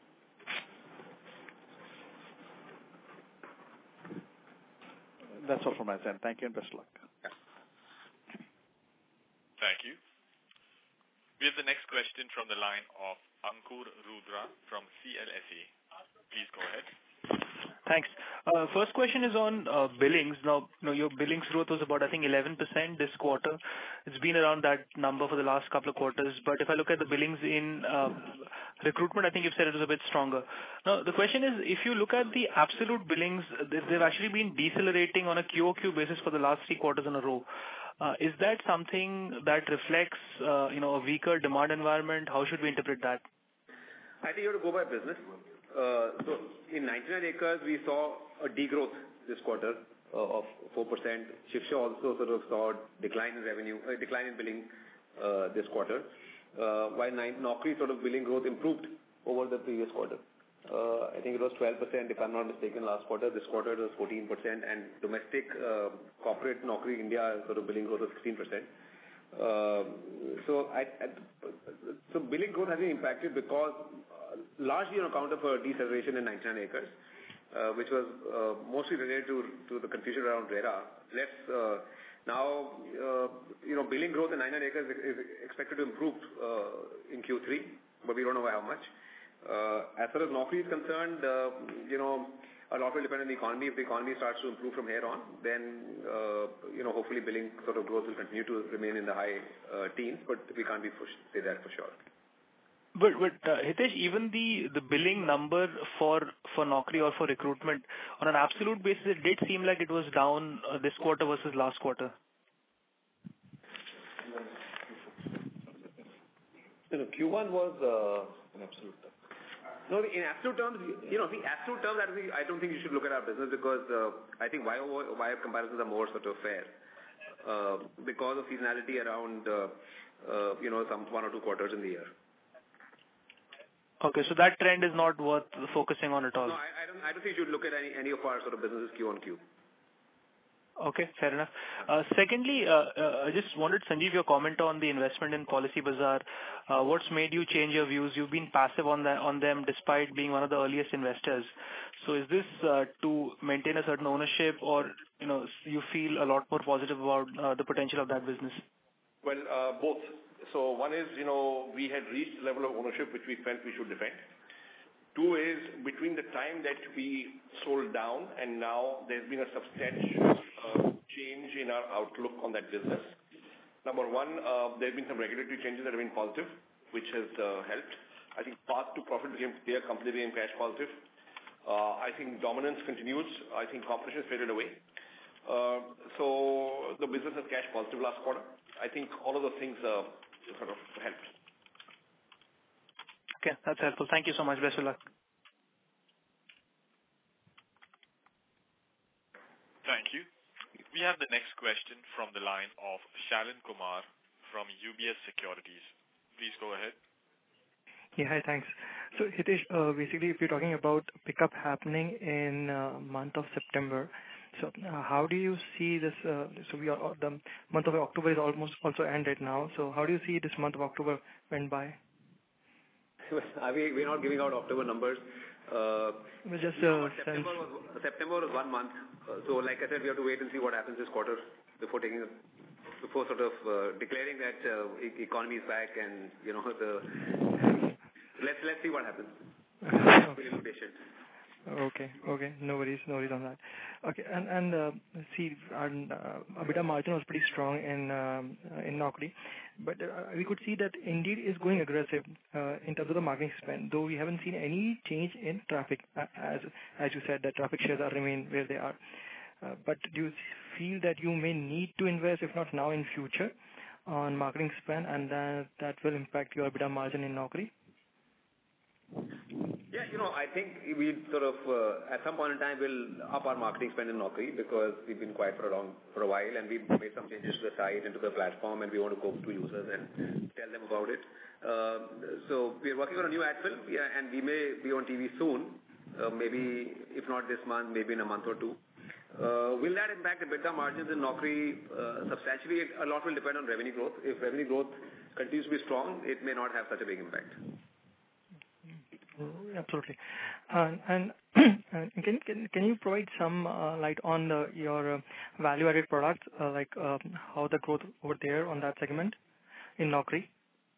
That's all from my side. Thank you and best of luck. Yeah. Thank you. We have the next question from the line of Ankur Rudra from C L S A. Please go ahead. Thanks. Uh, First question is on uh, billings. Now, you know, your billings growth was about, I think, eleven percent this quarter. It's been around that number for the last couple of quarters. But if I look at the billings in uh, recruitment, I think you've said it was a bit stronger. Now, the question is, if you look at the absolute billings, they've actually been decelerating on a Q O Q basis for the last three quarters in a row. Uh, is that something that reflects, uh, you know, a weaker demand environment? How should we interpret that? I think you have to go by business. Uh, so in ninety-nine acres, we saw a degrowth this quarter uh, of four percent. Shiksha also sort of saw decline in revenue, uh, decline in billing uh, this quarter, uh, while Naukri sort of billing growth improved over the previous quarter. Uh, I think it was twelve percent, if I'm not mistaken, last quarter. This quarter it was fourteen percent, and domestic uh, corporate Naukri India sort of billing growth was sixteen percent. Uh, so, I, I, so billing growth has been impacted because uh, largely on account of a deceleration in ninety-nine acres, uh, which was uh, mostly related to, to the confusion around RERA. Let's uh, now, uh, you know, billing growth in ninety-nine acres is expected to improve uh, in Q three, but we don't know by how much. Uh, as far as Naukri is concerned, uh, you know, a lot will depend on the economy. If the economy starts to improve from here on, then, uh, you know, hopefully billing sort of growth will continue to remain in the high uh, teens, but we can't be for, say that for sure. But, but uh, Hitesh, even the, the billing number for, for Naukri or for recruitment, on an absolute basis, it did seem like it was down uh, this quarter versus last quarter. You know, Q one was uh, an absolute term. No, in absolute terms, you know, in absolute terms, I don't think you should look at our business because uh, I think Y O Y comparisons are more sort of fair uh, because of seasonality around, uh, uh, you know, some one or two quarters in the year. Okay, so that trend is not worth focusing on at all. No, I, I don't. I don't think you should look at any any of our sort of businesses Q on Q. Okay, fair enough. Uh, secondly, uh, uh, I just wanted, Sanjeev, your comment on the investment in Policybazaar. Uh, what's made you change your views? You've been passive on that, on them despite being one of the earliest investors. So is this uh, to maintain a certain ownership, or you know you feel a lot more positive about uh, the potential of that business? Well, uh, both. So one is, you know, we had reached the level of ownership which we felt we should defend. Two is, between the time that we sold down and now there's been a substantial uh, change in our outlook on that business. Number one, uh, there have been some regulatory changes that have been positive, which has uh, helped. I think path to profit became clear, company became cash positive. Uh, I think dominance continues. I think competition faded away. Uh, so the business is cash positive last quarter. I think all of those things uh, sort of helped. Okay, that's helpful. Thank you so much. Best of luck. Thank you. We have the next question from the line of Shalin Kumar from U B S Securities. Please go ahead. Yeah, hi, thanks. So, Hitesh, uh, basically, if you're talking about pickup happening in uh, month of September, so uh, how do you see this? Uh, so, we are the month of October is almost also ended now. So, how do you see this month of October went by? we, we're not giving out October numbers. Uh, just uh, September, was, September was one month. Uh, so, like I said, we have to wait and see what happens this quarter before taking, before sort of uh, declaring that uh, e- economy is back and you know the. let's let's see what happens. Be a little patient. Okay. Okay. No worries. No worries on that. Okay. And and uh, see, our uh, EBITDA margin was pretty strong in um, uh, in Naukri, but uh, we could see that Indeed is going aggressive uh, in terms of the marketing spend. Though we haven't seen any change in traffic, uh, as as you said, that traffic shares are remain where they are. Uh, but do you feel that you may need to invest, if not now, in future, on marketing spend, and that that will impact your EBITDA margin in Naukri? Yeah, you know, I think we sort of, uh, at some point in time, will up our marketing spend in Naukri because we've been quiet for a long, for a while, and we've made some changes to the site and to the platform, and we want to go to users and tell them about it. Uh, so we're working on a new ad film, yeah, and we may be on T V soon, uh, maybe if not this month, maybe in a month or two. Uh, will that impact the EBITDA margins in Naukri uh, substantially? A lot will depend on revenue growth. If revenue growth continues to be strong, it may not have such a big impact. Absolutely. And and can can can you provide some uh, light on the, your uh, value-added products, uh, like uh, how the growth over there on that segment in Naukri?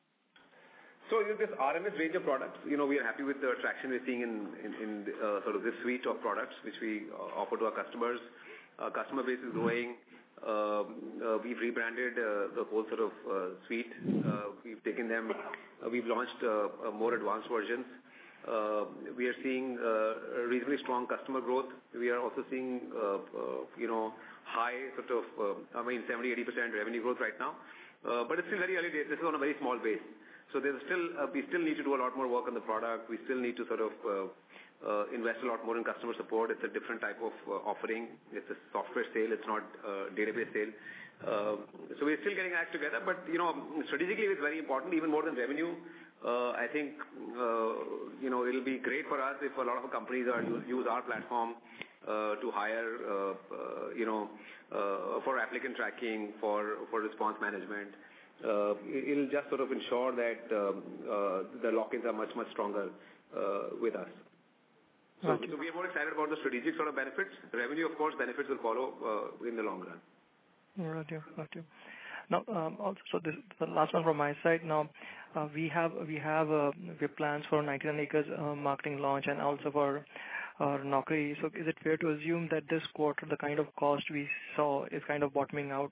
So you know, this R M S range of products, you know, we are happy with the traction we're seeing in in, in uh, sort of this suite of products which we uh, offer to our customers. Our customer base is growing. Uh, uh, we've rebranded uh, the whole sort of uh, suite. Uh, we've taken them. Uh, we've launched uh, uh, more advanced versions. Uh, we are seeing uh, reasonably strong customer growth. We are also seeing, uh, uh, you know, high sort of, uh, I mean, seventy, eighty percent revenue growth right now. Uh, but it's still very early days. This is on a very small base. So there's still, uh, we still need to do a lot more work on the product. We still need to sort of uh, uh, invest a lot more in customer support. It's a different type of uh, offering. It's a software sale. It's not a database sale. Uh, so we're still getting our act together. But, you know, strategically it's very important, even more than revenue. Uh, I think, uh, you know, it'll be great for us if a lot of companies are use, use our platform uh, to hire, uh, uh, you know, uh, for applicant tracking, for, for response management. Uh, it'll just sort of ensure that um, uh, the lock-ins are much, much stronger uh, with us. So, Okay. so we are more excited about the strategic sort of benefits. Revenue, of course, benefits will follow uh, in the long run. Got you. Got you. Now, um, also, so this the last one from my side. Now, uh, we have we have uh, we have plans for ninety-nine acres uh, marketing launch and also for our Naukri. So, is it fair to assume that this quarter the kind of cost we saw is kind of bottoming out,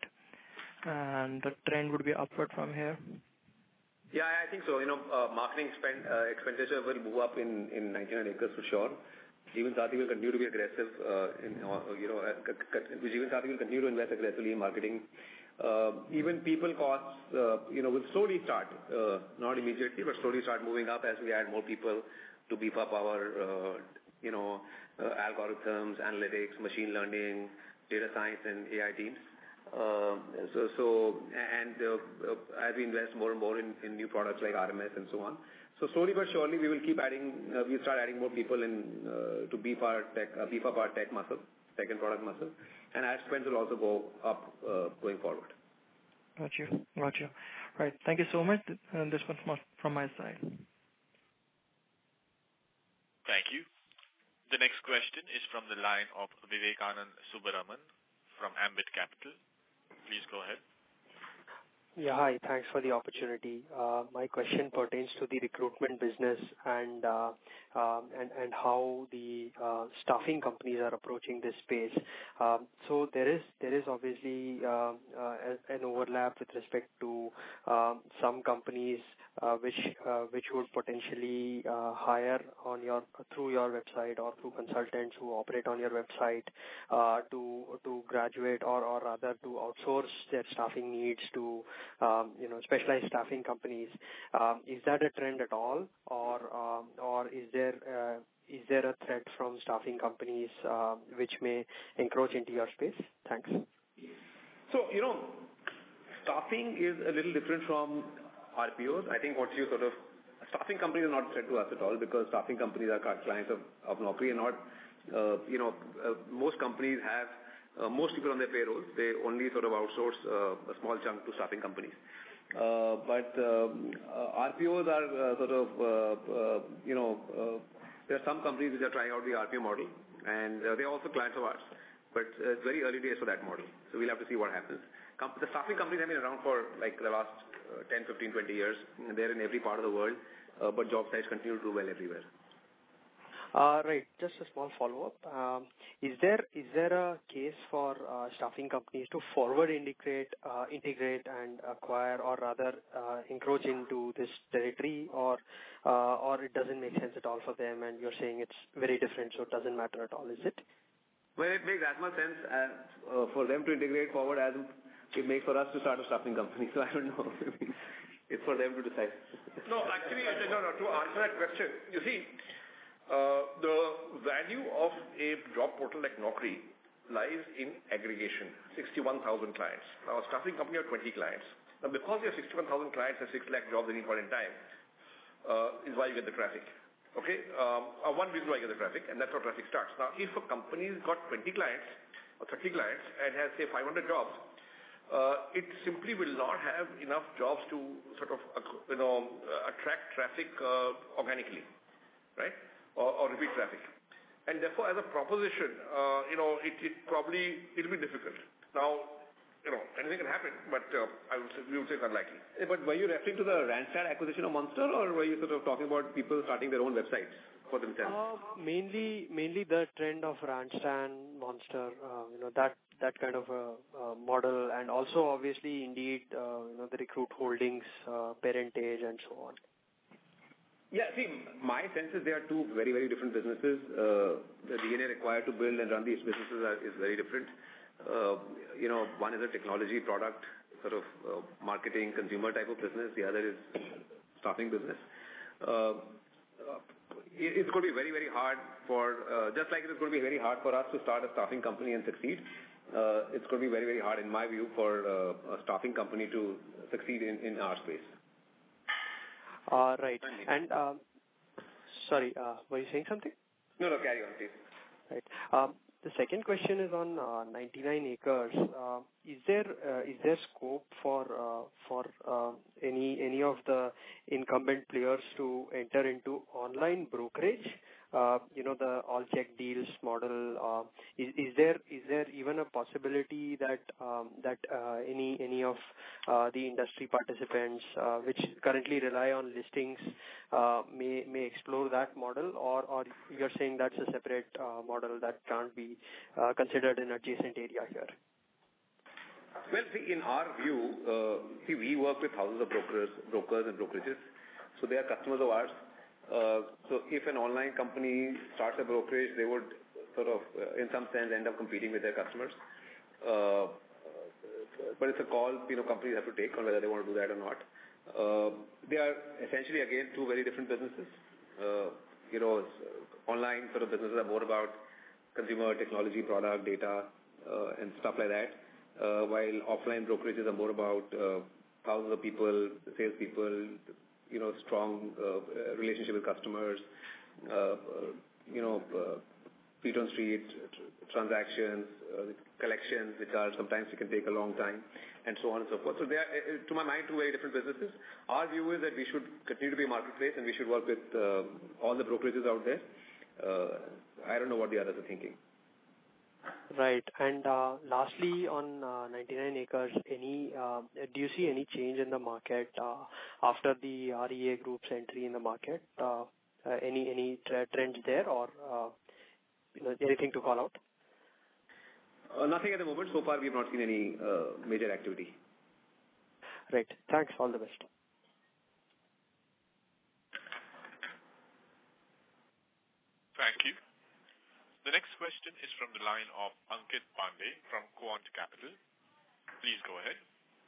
and the trend would be upward from here? Yeah, I think so. You know, uh, marketing spend uh, expenditure will move up in, in ninety-nine acres for sure. Jeevan Sathi will continue to be aggressive. Uh, in uh, you know, uh, Jeevan Sathi will continue to invest aggressively in marketing. Uh, even people costs, uh, you know, will slowly start, uh, not immediately, but slowly start moving up as we add more people to beef up our, uh, you know, uh, algorithms, analytics, machine learning, data science, and A I teams. Uh, so, so, and uh, uh, as we invest more and more in, in new products like R M S and so on. So slowly but surely we will keep adding, uh, we'll start adding more people in uh, to beef our tech, uh, beef up our tech muscle, tech and product muscle. And ad spends will also go up uh, going forward. Got you. Got you. Right. Thank you so much. Uh, this one from, from my side. Thank you. The next question is from the line of Vivekanand Subbaraman from Ambit Capital. Please go ahead. Yeah, hi. Thanks for the opportunity. Uh, my question pertains to the recruitment business and uh, uh, and and how the uh, staffing companies are approaching this space. Um, so there is there is obviously uh, uh, an overlap with respect to uh, some companies uh, which uh, which would potentially uh, hire on your through your website or through consultants who operate on your website uh, to to graduate or or rather to outsource their staffing needs to Um, you know, specialized staffing companies. Um, is that a trend at all, or um, or is there uh, is there a threat from staffing companies uh, which may encroach into your space? Thanks. So, you know, staffing is a little different from R P Os. I think what you sort of, staffing companies are not a threat to us at all because staffing companies are clients of, of Naukri and not, uh, you know, uh, most companies have Uh, most people on their payroll, they only sort of outsource uh, a small chunk to staffing companies. Uh, but um, uh, R P Os are uh, sort of, uh, uh, you know, uh, there are some companies which are trying out the R P O model, and uh, they're also clients of ours. But uh, it's very early days for that model, so we'll have to see what happens. Com- the staffing companies have been around for like the last uh, ten, fifteen, twenty years. They're in every part of the world, uh, but job sites continue to do well everywhere. Uh, right. Just a small follow-up. Um, is there is there a case for uh, staffing companies to forward integrate, uh, integrate and acquire, or rather uh, encroach into this territory, or uh, or it doesn't make sense at all for them, and you're saying it's very different, so it doesn't matter at all, is it? Well, it makes as much sense as, uh, for them to integrate forward as it makes for us to start a staffing company. So I don't know. It's for them to decide. No, actually, no, no. To answer that question, you see, uh, the value of a job portal like Naukri lies in aggregation. sixty-one thousand clients. Now, a staffing company has twenty clients. Now, because you have sixty-one thousand clients and six lakh jobs at any point in time, uh, is why you get the traffic. Okay, um, uh, one reason why you get the traffic, and that's how traffic starts. Now, if a company's got twenty clients or thirty clients and has, say, five hundred jobs, uh, it simply will not have enough jobs to sort of, uh, you know, uh, attract traffic uh, organically, right, or, or repeat traffic. And therefore, as a proposition, uh, you know, it, it probably, it'll be difficult. Now, you know, anything can happen, but uh, I would say, we would say it's unlikely. But were you referring to the Randstad acquisition of Monster, or were you sort of talking about people starting their own websites for themselves? Uh, mainly, mainly the trend of Randstad, Monster, uh, you know, that that kind of a, a model, and also obviously, Indeed, uh, you know, the Recruit Holdings, uh, parentage, and so on. Yeah, see, my sense is they are two very, very different businesses. Uh, the D N A required to build and run these businesses are, is very different. Uh, you know, one is a technology product, sort of uh, marketing, consumer type of business. The other is staffing business. Uh, it, it's going to be very, very hard for, uh, just like it is going to be very hard for us to start a staffing company and succeed, uh, it's going to be very, very hard, in my view, for uh, a staffing company to succeed in, in our space. Uh, right. And, um, sorry, uh, were you saying something? No, no, carry on, please. Right. Um, The second question is on uh, ninety-nine acres. Uh, is there uh, is there scope for uh, for uh, any any of the incumbent players to enter into online brokerage? Uh, you know, the all check deals model. Uh, is, is there is there even a possibility that um, that uh, any any of uh, the industry participants uh, which currently rely on listings uh, may may explore that model, or or you're saying that's a separate uh, model that can't be uh, considered an adjacent area here? Well, see, in our view, uh, see, we work with thousands of brokers, brokers and brokerages, so they are customers of ours. Uh, so if an online company starts a brokerage, they would sort of, uh, in some sense, end up competing with their customers. Uh, but it's a call, you know, companies have to take on whether they want to do that or not. Uh, they are essentially, again, two very different businesses. Uh, you know, online sort of businesses are more about consumer technology, product, data, uh, and stuff like that. Uh, while offline brokerages are more about uh, thousands of people, salespeople, you know, strong uh, relationship with customers, uh, you know, uh, feet on street, transactions, uh, collections, which are sometimes it can take a long time, and so on and so forth. So they are, to my mind, two very different businesses. Our view is that we should continue to be a marketplace and we should work with uh, all the brokerages out there. Uh, I don't know what the others are thinking. Right. And uh, lastly, on uh, ninety-nine acres, any uh, do you see any change in the market uh, after the R E A Group's entry in the market? Uh, uh, any any tra- trends there, or uh, you know, anything to call out? Uh, nothing at the moment. So far, we have not seen any uh, major activity. Right. Thanks. All the best. Thank you. The next question is from the line of Ankit Pandey from Quant Capital. Please go ahead.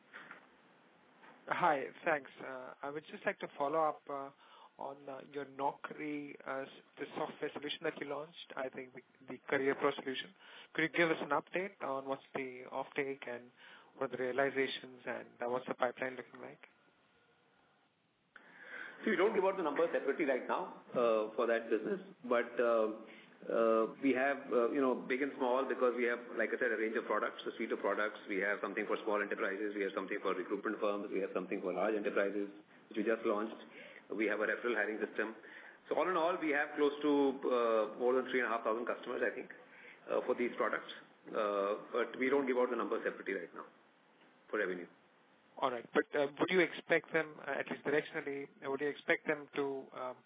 Hi, thanks. Uh, I would just like to follow up uh, on uh, your Naukri, uh, the software solution that you launched, I think the, the Career Pro solution. Could you give us an update on what's the offtake and what are the realizations and uh, what's the pipeline looking like? See, we don't give out the numbers separately right now uh, for that business, but uh, Uh, we have, uh, you know, big and small, because we have, like I said, a range of products, a suite of products. We have something for small enterprises. We have something for recruitment firms. We have something for large enterprises, which we just launched. We have a referral hiring system. So all in all, we have close to uh, more than three and a half thousand customers, I think, uh, for these products. Uh, but we don't give out the numbers separately right now for revenue. All right. But uh, would you expect them, uh, at least directionally, would you expect them to um,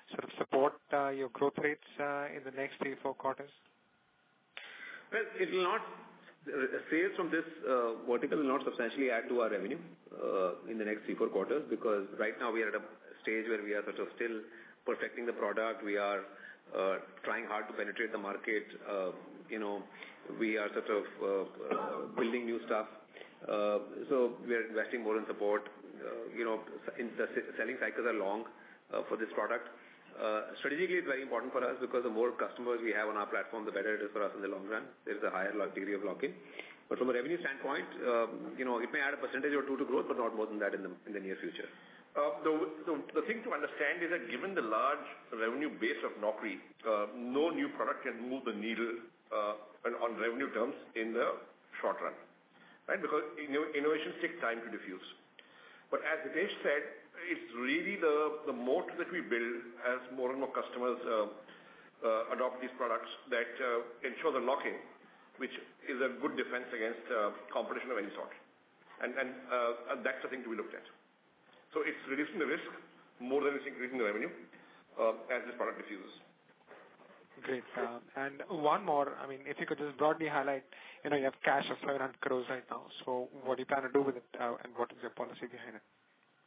sort of support uh, your growth rates uh, in the next three, four quarters? Well, it will not. Uh, sales from this uh, vertical will not substantially add to our revenue uh, in the next three, four quarters, because right now we are at a stage where we are sort of still perfecting the product. We are uh, trying hard to penetrate the market. Uh, you know, we are sort of uh, uh, building new stuff. Uh, so we are investing more in support. Uh, you know, in the selling cycles are long uh, for this product. Uh, strategically, it's very important for us because the more customers we have on our platform, the better it is for us in the long run. There is a higher degree of lock-in. But from a revenue standpoint, um, you know, it may add a percentage or two to growth, but not more than that in the in the near future. Uh, the, the the thing to understand is that given the large revenue base of Naukri, uh, no new product can move the needle uh, on, on revenue terms in the short run, right? Because innovations take time to diffuse. But as Hitesh said, it's really the, the moat that we build as more and more customers uh, uh, adopt these products that uh, ensure the lock-in, which is a good defense against uh, competition of any sort. And, and uh, that's the thing to be looked at. So it's reducing the risk more than it's increasing the revenue uh, as this product diffuses. Great. Uh, and one more, I mean, if you could just broadly highlight, you know, you have cash of seven hundred crores right now. So what do you plan to do with it uh, and what is your policy behind it?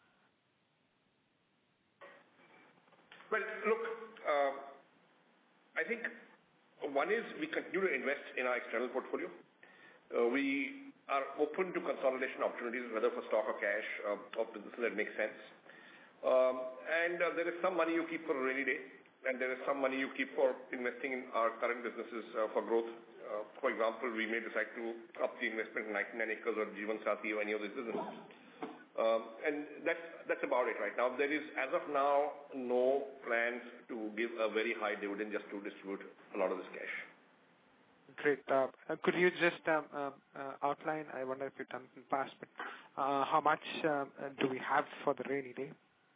Well, look, uh, I think one is we continue to invest in our external portfolio. Uh, we are open to consolidation opportunities, whether for stock or cash, uh, or businesses that make sense. Um, and uh, there is some money you keep for a rainy day, and there is some money you keep for investing in our current businesses uh, for growth. Uh, for example, we may decide to up the investment in ninety-nine acres or Jeevansathi or any of these businesses. Um, and that's, that's about it right now. There is, as of now, no plans to give a very high dividend just to distribute a lot of this cash. Great. Uh, could you just um, uh, uh, outline, I wonder if you've done it in the past, but uh, how much uh, do we have for the rainy day?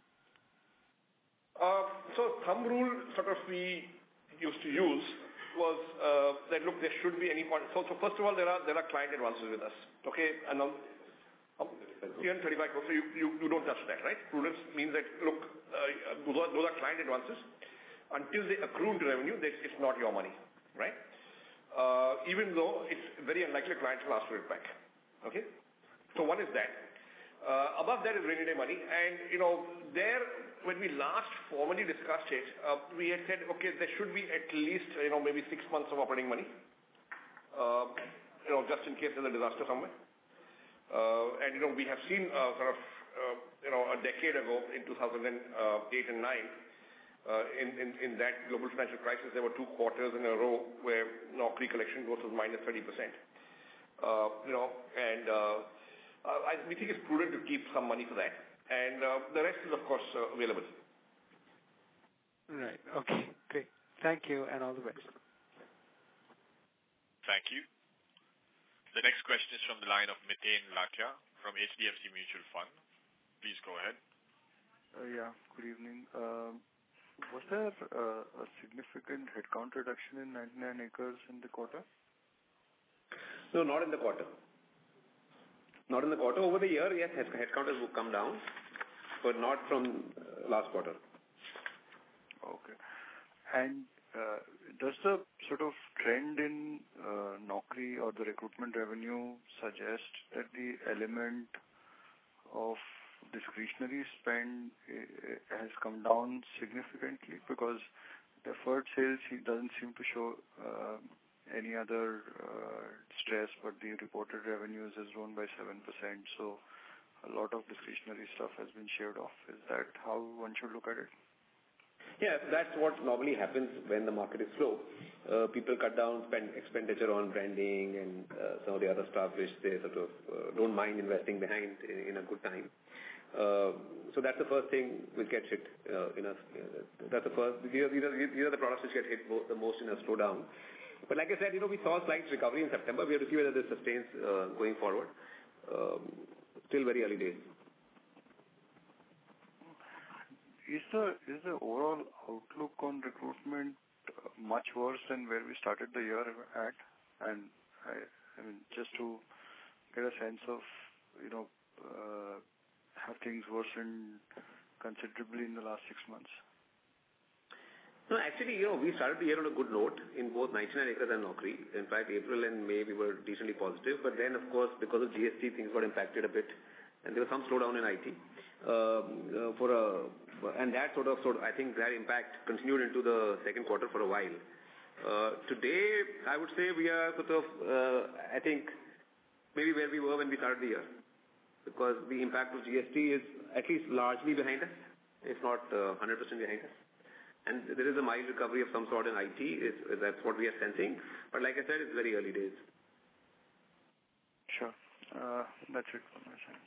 Uh, so thumb rule sort of we used to use was uh, that, look, there should be any point. So, so first of all, there are there are client advances with us. Okay, and um, three hundred thirty-five crores, so you, you, you don't touch that, right? Prudence means that, look, uh, those, are, those are client advances. Until they accrue into revenue, it's not your money, right? Uh, even though it's very unlikely clients will ask for it back. Okay? So one is that. Uh, above that is rainy day money. And, you know, there, when we last formally discussed it, uh, we had said, okay, there should be at least, you know, maybe six months of operating money, uh, you know, just in case there's a disaster somewhere. Uh, and, you know, we have seen uh, sort of, uh, you know, a decade ago in two thousand eight and nine, Uh, in, in, in that global financial crisis, there were two quarters in a row where Naukri collection growth was minus thirty percent. Uh, you know, and uh, uh, I, we think it's prudent to keep some money for that. And uh, the rest is, of course, uh, available. Right. Okay. Great. Thank you and all the best. Thank you. The next question is from the line of Miten Lathia from H D F C Mutual Fund. Please go ahead. Uh, yeah, good evening. Um, Was there uh, a significant headcount reduction in ninety-nine acres in the quarter? No, not in the quarter. Not in the quarter. Over the year, yes, headcount has come down, but not from uh, last quarter. Okay. And uh, does the sort of trend in uh, Naukri or the recruitment revenue suggest that the element of discretionary spend has come down significantly? Because deferred sales he doesn't seem to show uh, any other uh, stress, but the reported revenues has grown by seven percent. So a lot of discretionary stuff has been shaved off. Is that how one should look at it? Yeah, that's what normally happens when the market is slow. Uh, people cut down spend expenditure on branding and uh, some of the other stuff which they sort of uh, don't mind investing behind in, in a good time. Uh, so that's the first thing which gets hit uh, in a. Uh, that's the first. These are, these, are, these are the products which get hit mo- the most in a slowdown. But like I said, you know, we saw a slight recovery in September. We have to see whether this sustains uh, going forward. Um, still very early days. Is the is the overall outlook on recruitment much worse than where we started the year at? And I, I mean, just to get a sense of, you know. Uh, have things worsened considerably in the last six months? No, actually, you know, we started the year on a good note in both ninety-nine acres and Naukri. In fact, April and May we were decently positive, but then of course because of G S T things got impacted a bit, and there was some slowdown in I T. Uh, uh, for a and that sort of sort of, I think that impact continued into the second quarter for a while. Uh, today, I would say we are sort of uh, I think maybe where we were when we started the year, because the impact of G S T is at least largely behind us, if not uh, one hundred percent behind us. And there is a mild recovery of some sort in I T, is, that's what we are sensing. But like I said, it's very early days. Sure. Uh, that's it from my side.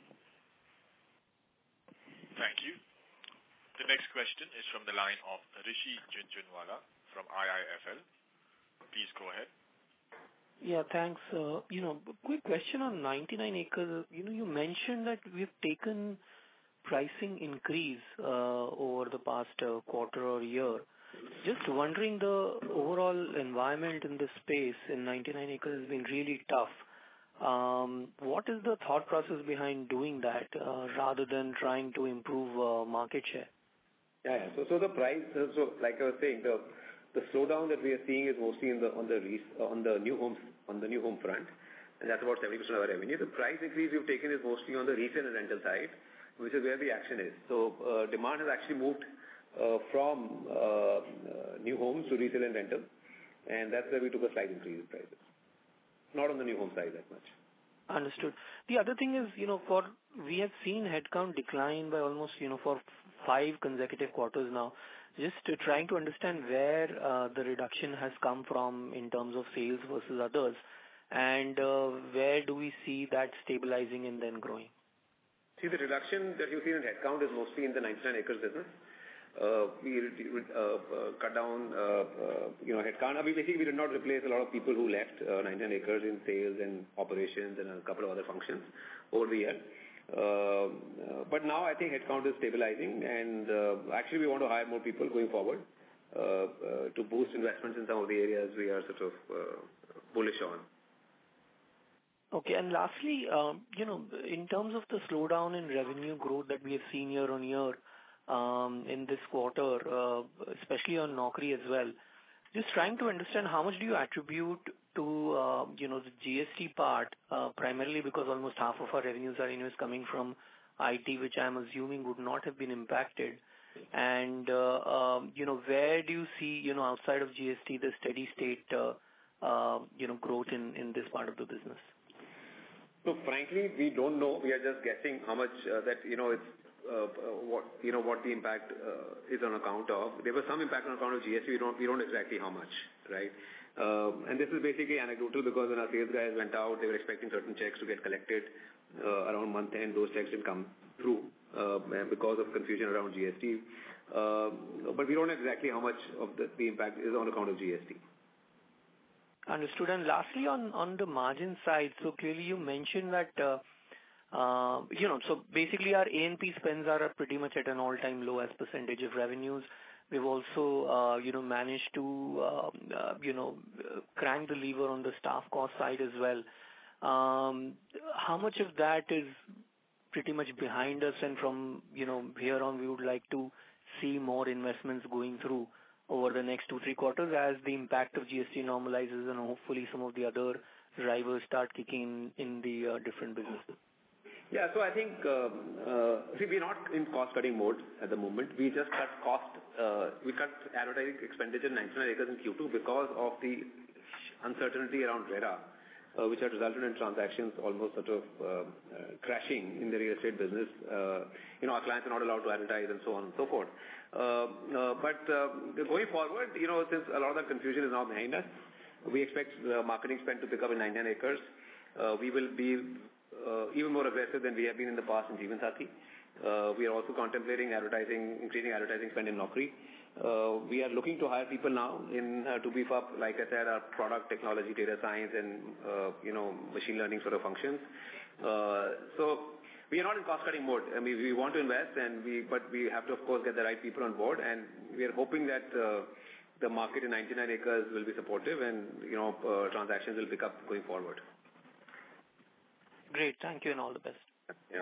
Thank you. The next question is from the line of Rishi Jhunjhunwala from I I F L. Please go ahead. Yeah, thanks. Uh, you know, quick question on ninety-nine acres. You know, you mentioned that we've taken pricing increase uh, over the past uh, quarter or year. Just wondering, the overall environment in this space in ninety-nine acres has been really tough. Um, what is the thought process behind doing that uh, rather than trying to improve uh, market share? Yeah, yeah. So, so the price. So, so like I was saying, the the slowdown that we are seeing is mostly in the on the re, on the new homes on the new home front, and that's about seventy percent of our revenue. The price increase we've taken is mostly on the resale and rental side, which is where the action is. So uh, demand has actually moved uh, from uh, uh, new homes to resale and rental, and that's where we took a slight increase in prices. Not on the new home side that much. Understood. The other thing is, you know, for we have seen headcount decline by almost, you know, for five consecutive quarters now. Just uh, trying to understand where uh, the reduction has come from in terms of sales versus others, and uh, where do we see that stabilizing and then growing? See, the reduction that you see in headcount is mostly in the ninety-nine acres business. Uh, we uh, uh, cut down, uh, uh, you know, headcount. I mean, basically, we did not replace a lot of people who left uh, ninety-nine acres in sales and operations and a couple of other functions over the year. Uh, uh, but now I think headcount is stabilizing, and uh, actually we want to hire more people going forward uh, uh, to boost investments in some of the areas we are sort of uh, bullish on. Okay. And lastly, um, you know, in terms of the slowdown in revenue growth that we have seen year on year um, in this quarter, uh, especially on Naukri as well, just trying to understand how much do you attribute to, uh, you know, the G S T part, uh, primarily because almost half of our revenues are anyways coming from I T, which I'm assuming would not have been impacted. And, uh, um, you know, where do you see, you know, outside of G S T, the steady state, uh, uh, you know, growth in, in this part of the business? So frankly, we don't know. We are just guessing how much uh, that, you know, it's uh, what, you know, what the impact uh, is on account of. There was some impact on account of G S T. We don't, we don't know exactly how much, right? Um, and this is basically anecdotal because when our sales guys went out, they were expecting certain checks to get collected uh, around month end. Those checks didn't come through uh, because of confusion around G S T. Uh, but we don't know exactly how much of the, the impact is on account of G S T. Understood. And lastly, on on the margin side, so clearly you mentioned that, uh uh you know, so basically our A and P spends are pretty much at an all-time low as percentage of revenues. We've also, uh you know, managed to, uh, uh, you know, crank the lever on the staff cost side as well. Um How much of that is pretty much behind us, and from, you know, here on, we would like to see more investments going through over the next two, three quarters as the impact of G S T normalizes and hopefully some of the other drivers start kicking in, in the uh, different businesses? Yeah, so I think, uh, uh, see, we're not in cost-cutting mode at the moment. We just cut cost, uh, we cut advertising expenditure in ninety-nine acres in Q two because of the uncertainty around RERA, uh, which had resulted in transactions almost sort of uh, uh, crashing in the real estate business. Uh, you know, our clients are not allowed to advertise and so on and so forth. Uh, uh, but uh, going forward, you know, since a lot of that confusion is now behind us, we expect the marketing spend to pick up in ninety-nine acres. Uh, we will be uh, even more aggressive than we have been in the past in Jeevansathi. Uh, we are also contemplating advertising, increasing advertising spend in Naukri. Uh, we are looking to hire people now in uh, to beef up, like I said, our product, technology, data science, and uh, you know, machine learning sort of functions. Uh, so we are not in cost-cutting mode. I mean, we want to invest, and we but we have to, of course, get the right people on board. And we are hoping that uh, the market in ninety-nine acres will be supportive, and you know, uh, transactions will pick up going forward. Great, thank you, and all the best. Yeah.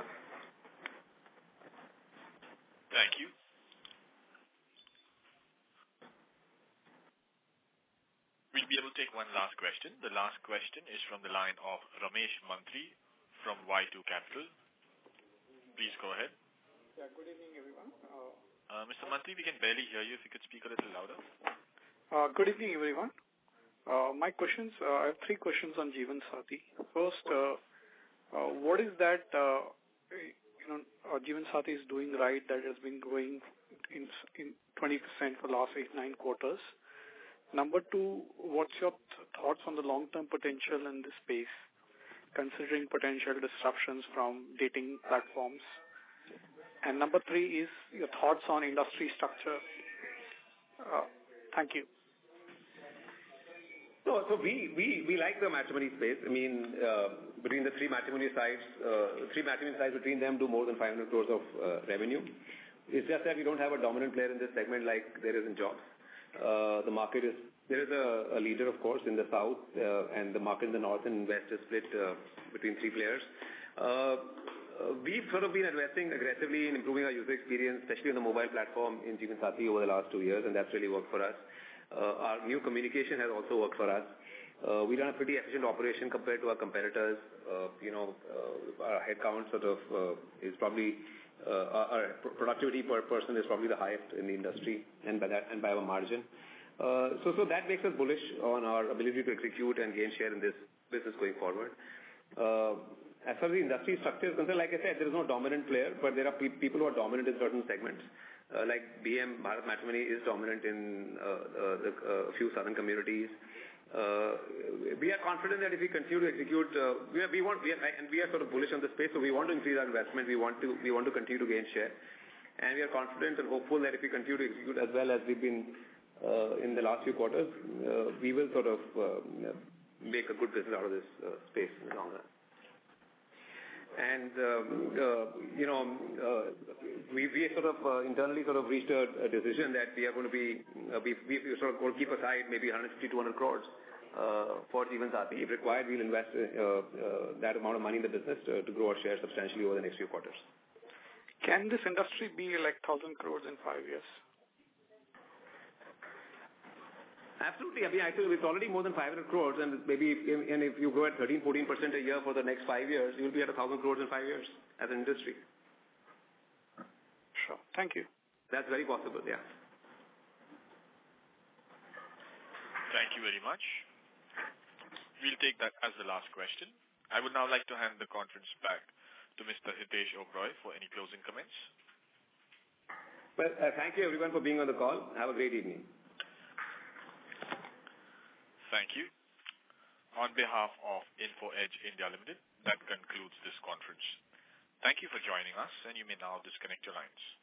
Thank you. We'll be able to take one last question. The last question is from the line of Ramesh Mantri from Y two Capital. Please go ahead. Yeah, good evening, everyone. Uh, uh, Mister Mantri, we can barely hear you. If you could speak a little louder. Uh, good evening, everyone. Uh, my questions, uh, I have three questions on Jeevan Saathi. First, uh, uh, what is that, uh, you know, uh, Jeevan Saathi is doing right that has been growing in, in twenty percent for the last eight, nine quarters? Number two, what's your th- thoughts on the long-term potential in this space, considering potential disruptions from dating platforms? And number three is your thoughts on industry structure. Uh, thank you. No, so we, we, we like the matrimony space. I mean, uh, between the three matrimony sites, uh, three matrimony sites between them do more than five hundred crores of uh, revenue. It's just that we don't have a dominant player in this segment like there is in jobs. Uh, the market is, there is a, a leader, of course, in the south, uh, and the market in the north and west is split uh, between three players. Uh, uh, we've sort of been investing aggressively in improving our user experience, especially on the mobile platform in Jeevan Saathi over the last two years, and that's really worked for us. Uh, our new communication has also worked for us. Uh, we run a pretty efficient operation compared to our competitors. Uh, you know, uh, our headcount sort of uh, is probably uh, our productivity per person is probably the highest in the industry, and by that and by a margin. Uh, so, so that makes us bullish on our ability to execute and gain share in this business going forward. Uh, as far as the industry structure is concerned, like I said, there is no dominant player, but there are pe- people who are dominant in certain segments. Uh, like B M, Bharat Matrimony is dominant in uh, uh, the, uh, a few southern communities. Uh, we are confident that if we continue to execute, uh, we, are, we want, we are, and we are sort of bullish on the space, so we want to increase our investment. We want to, we want to continue to gain share, and we are confident and hopeful that if we continue to execute as well as we've been uh, in the last few quarters, uh, we will sort of uh, make a good business out of this uh, space in the long run. And, um, uh, you know, uh, we, we sort of uh, internally sort of reached a, a decision that we are going to be, uh, we, we sort of going to keep aside maybe one hundred fifty, two hundred crores uh, for Jeevan Saathi. If required, we'll invest uh, uh, that amount of money in the business to, to grow our share substantially over the next few quarters. Can this industry be like one thousand crores in five years? Absolutely. I mean, actually, it's already more than five hundred crores, and maybe if, and if you grow at thirteen, fourteen percent a year for the next five years, you'll be at one thousand crores in five years as an industry. Sure. Thank you. That's very possible, yeah. Thank you very much. We'll take that as the last question. I would now like to hand the conference back to Mister Hitesh Oberoi for any closing comments. Well, uh, thank you everyone for being on the call. Have a great evening. Thank you. On behalf of Info Edge India Limited, that concludes this conference. Thank you for joining us, and you may now disconnect your lines.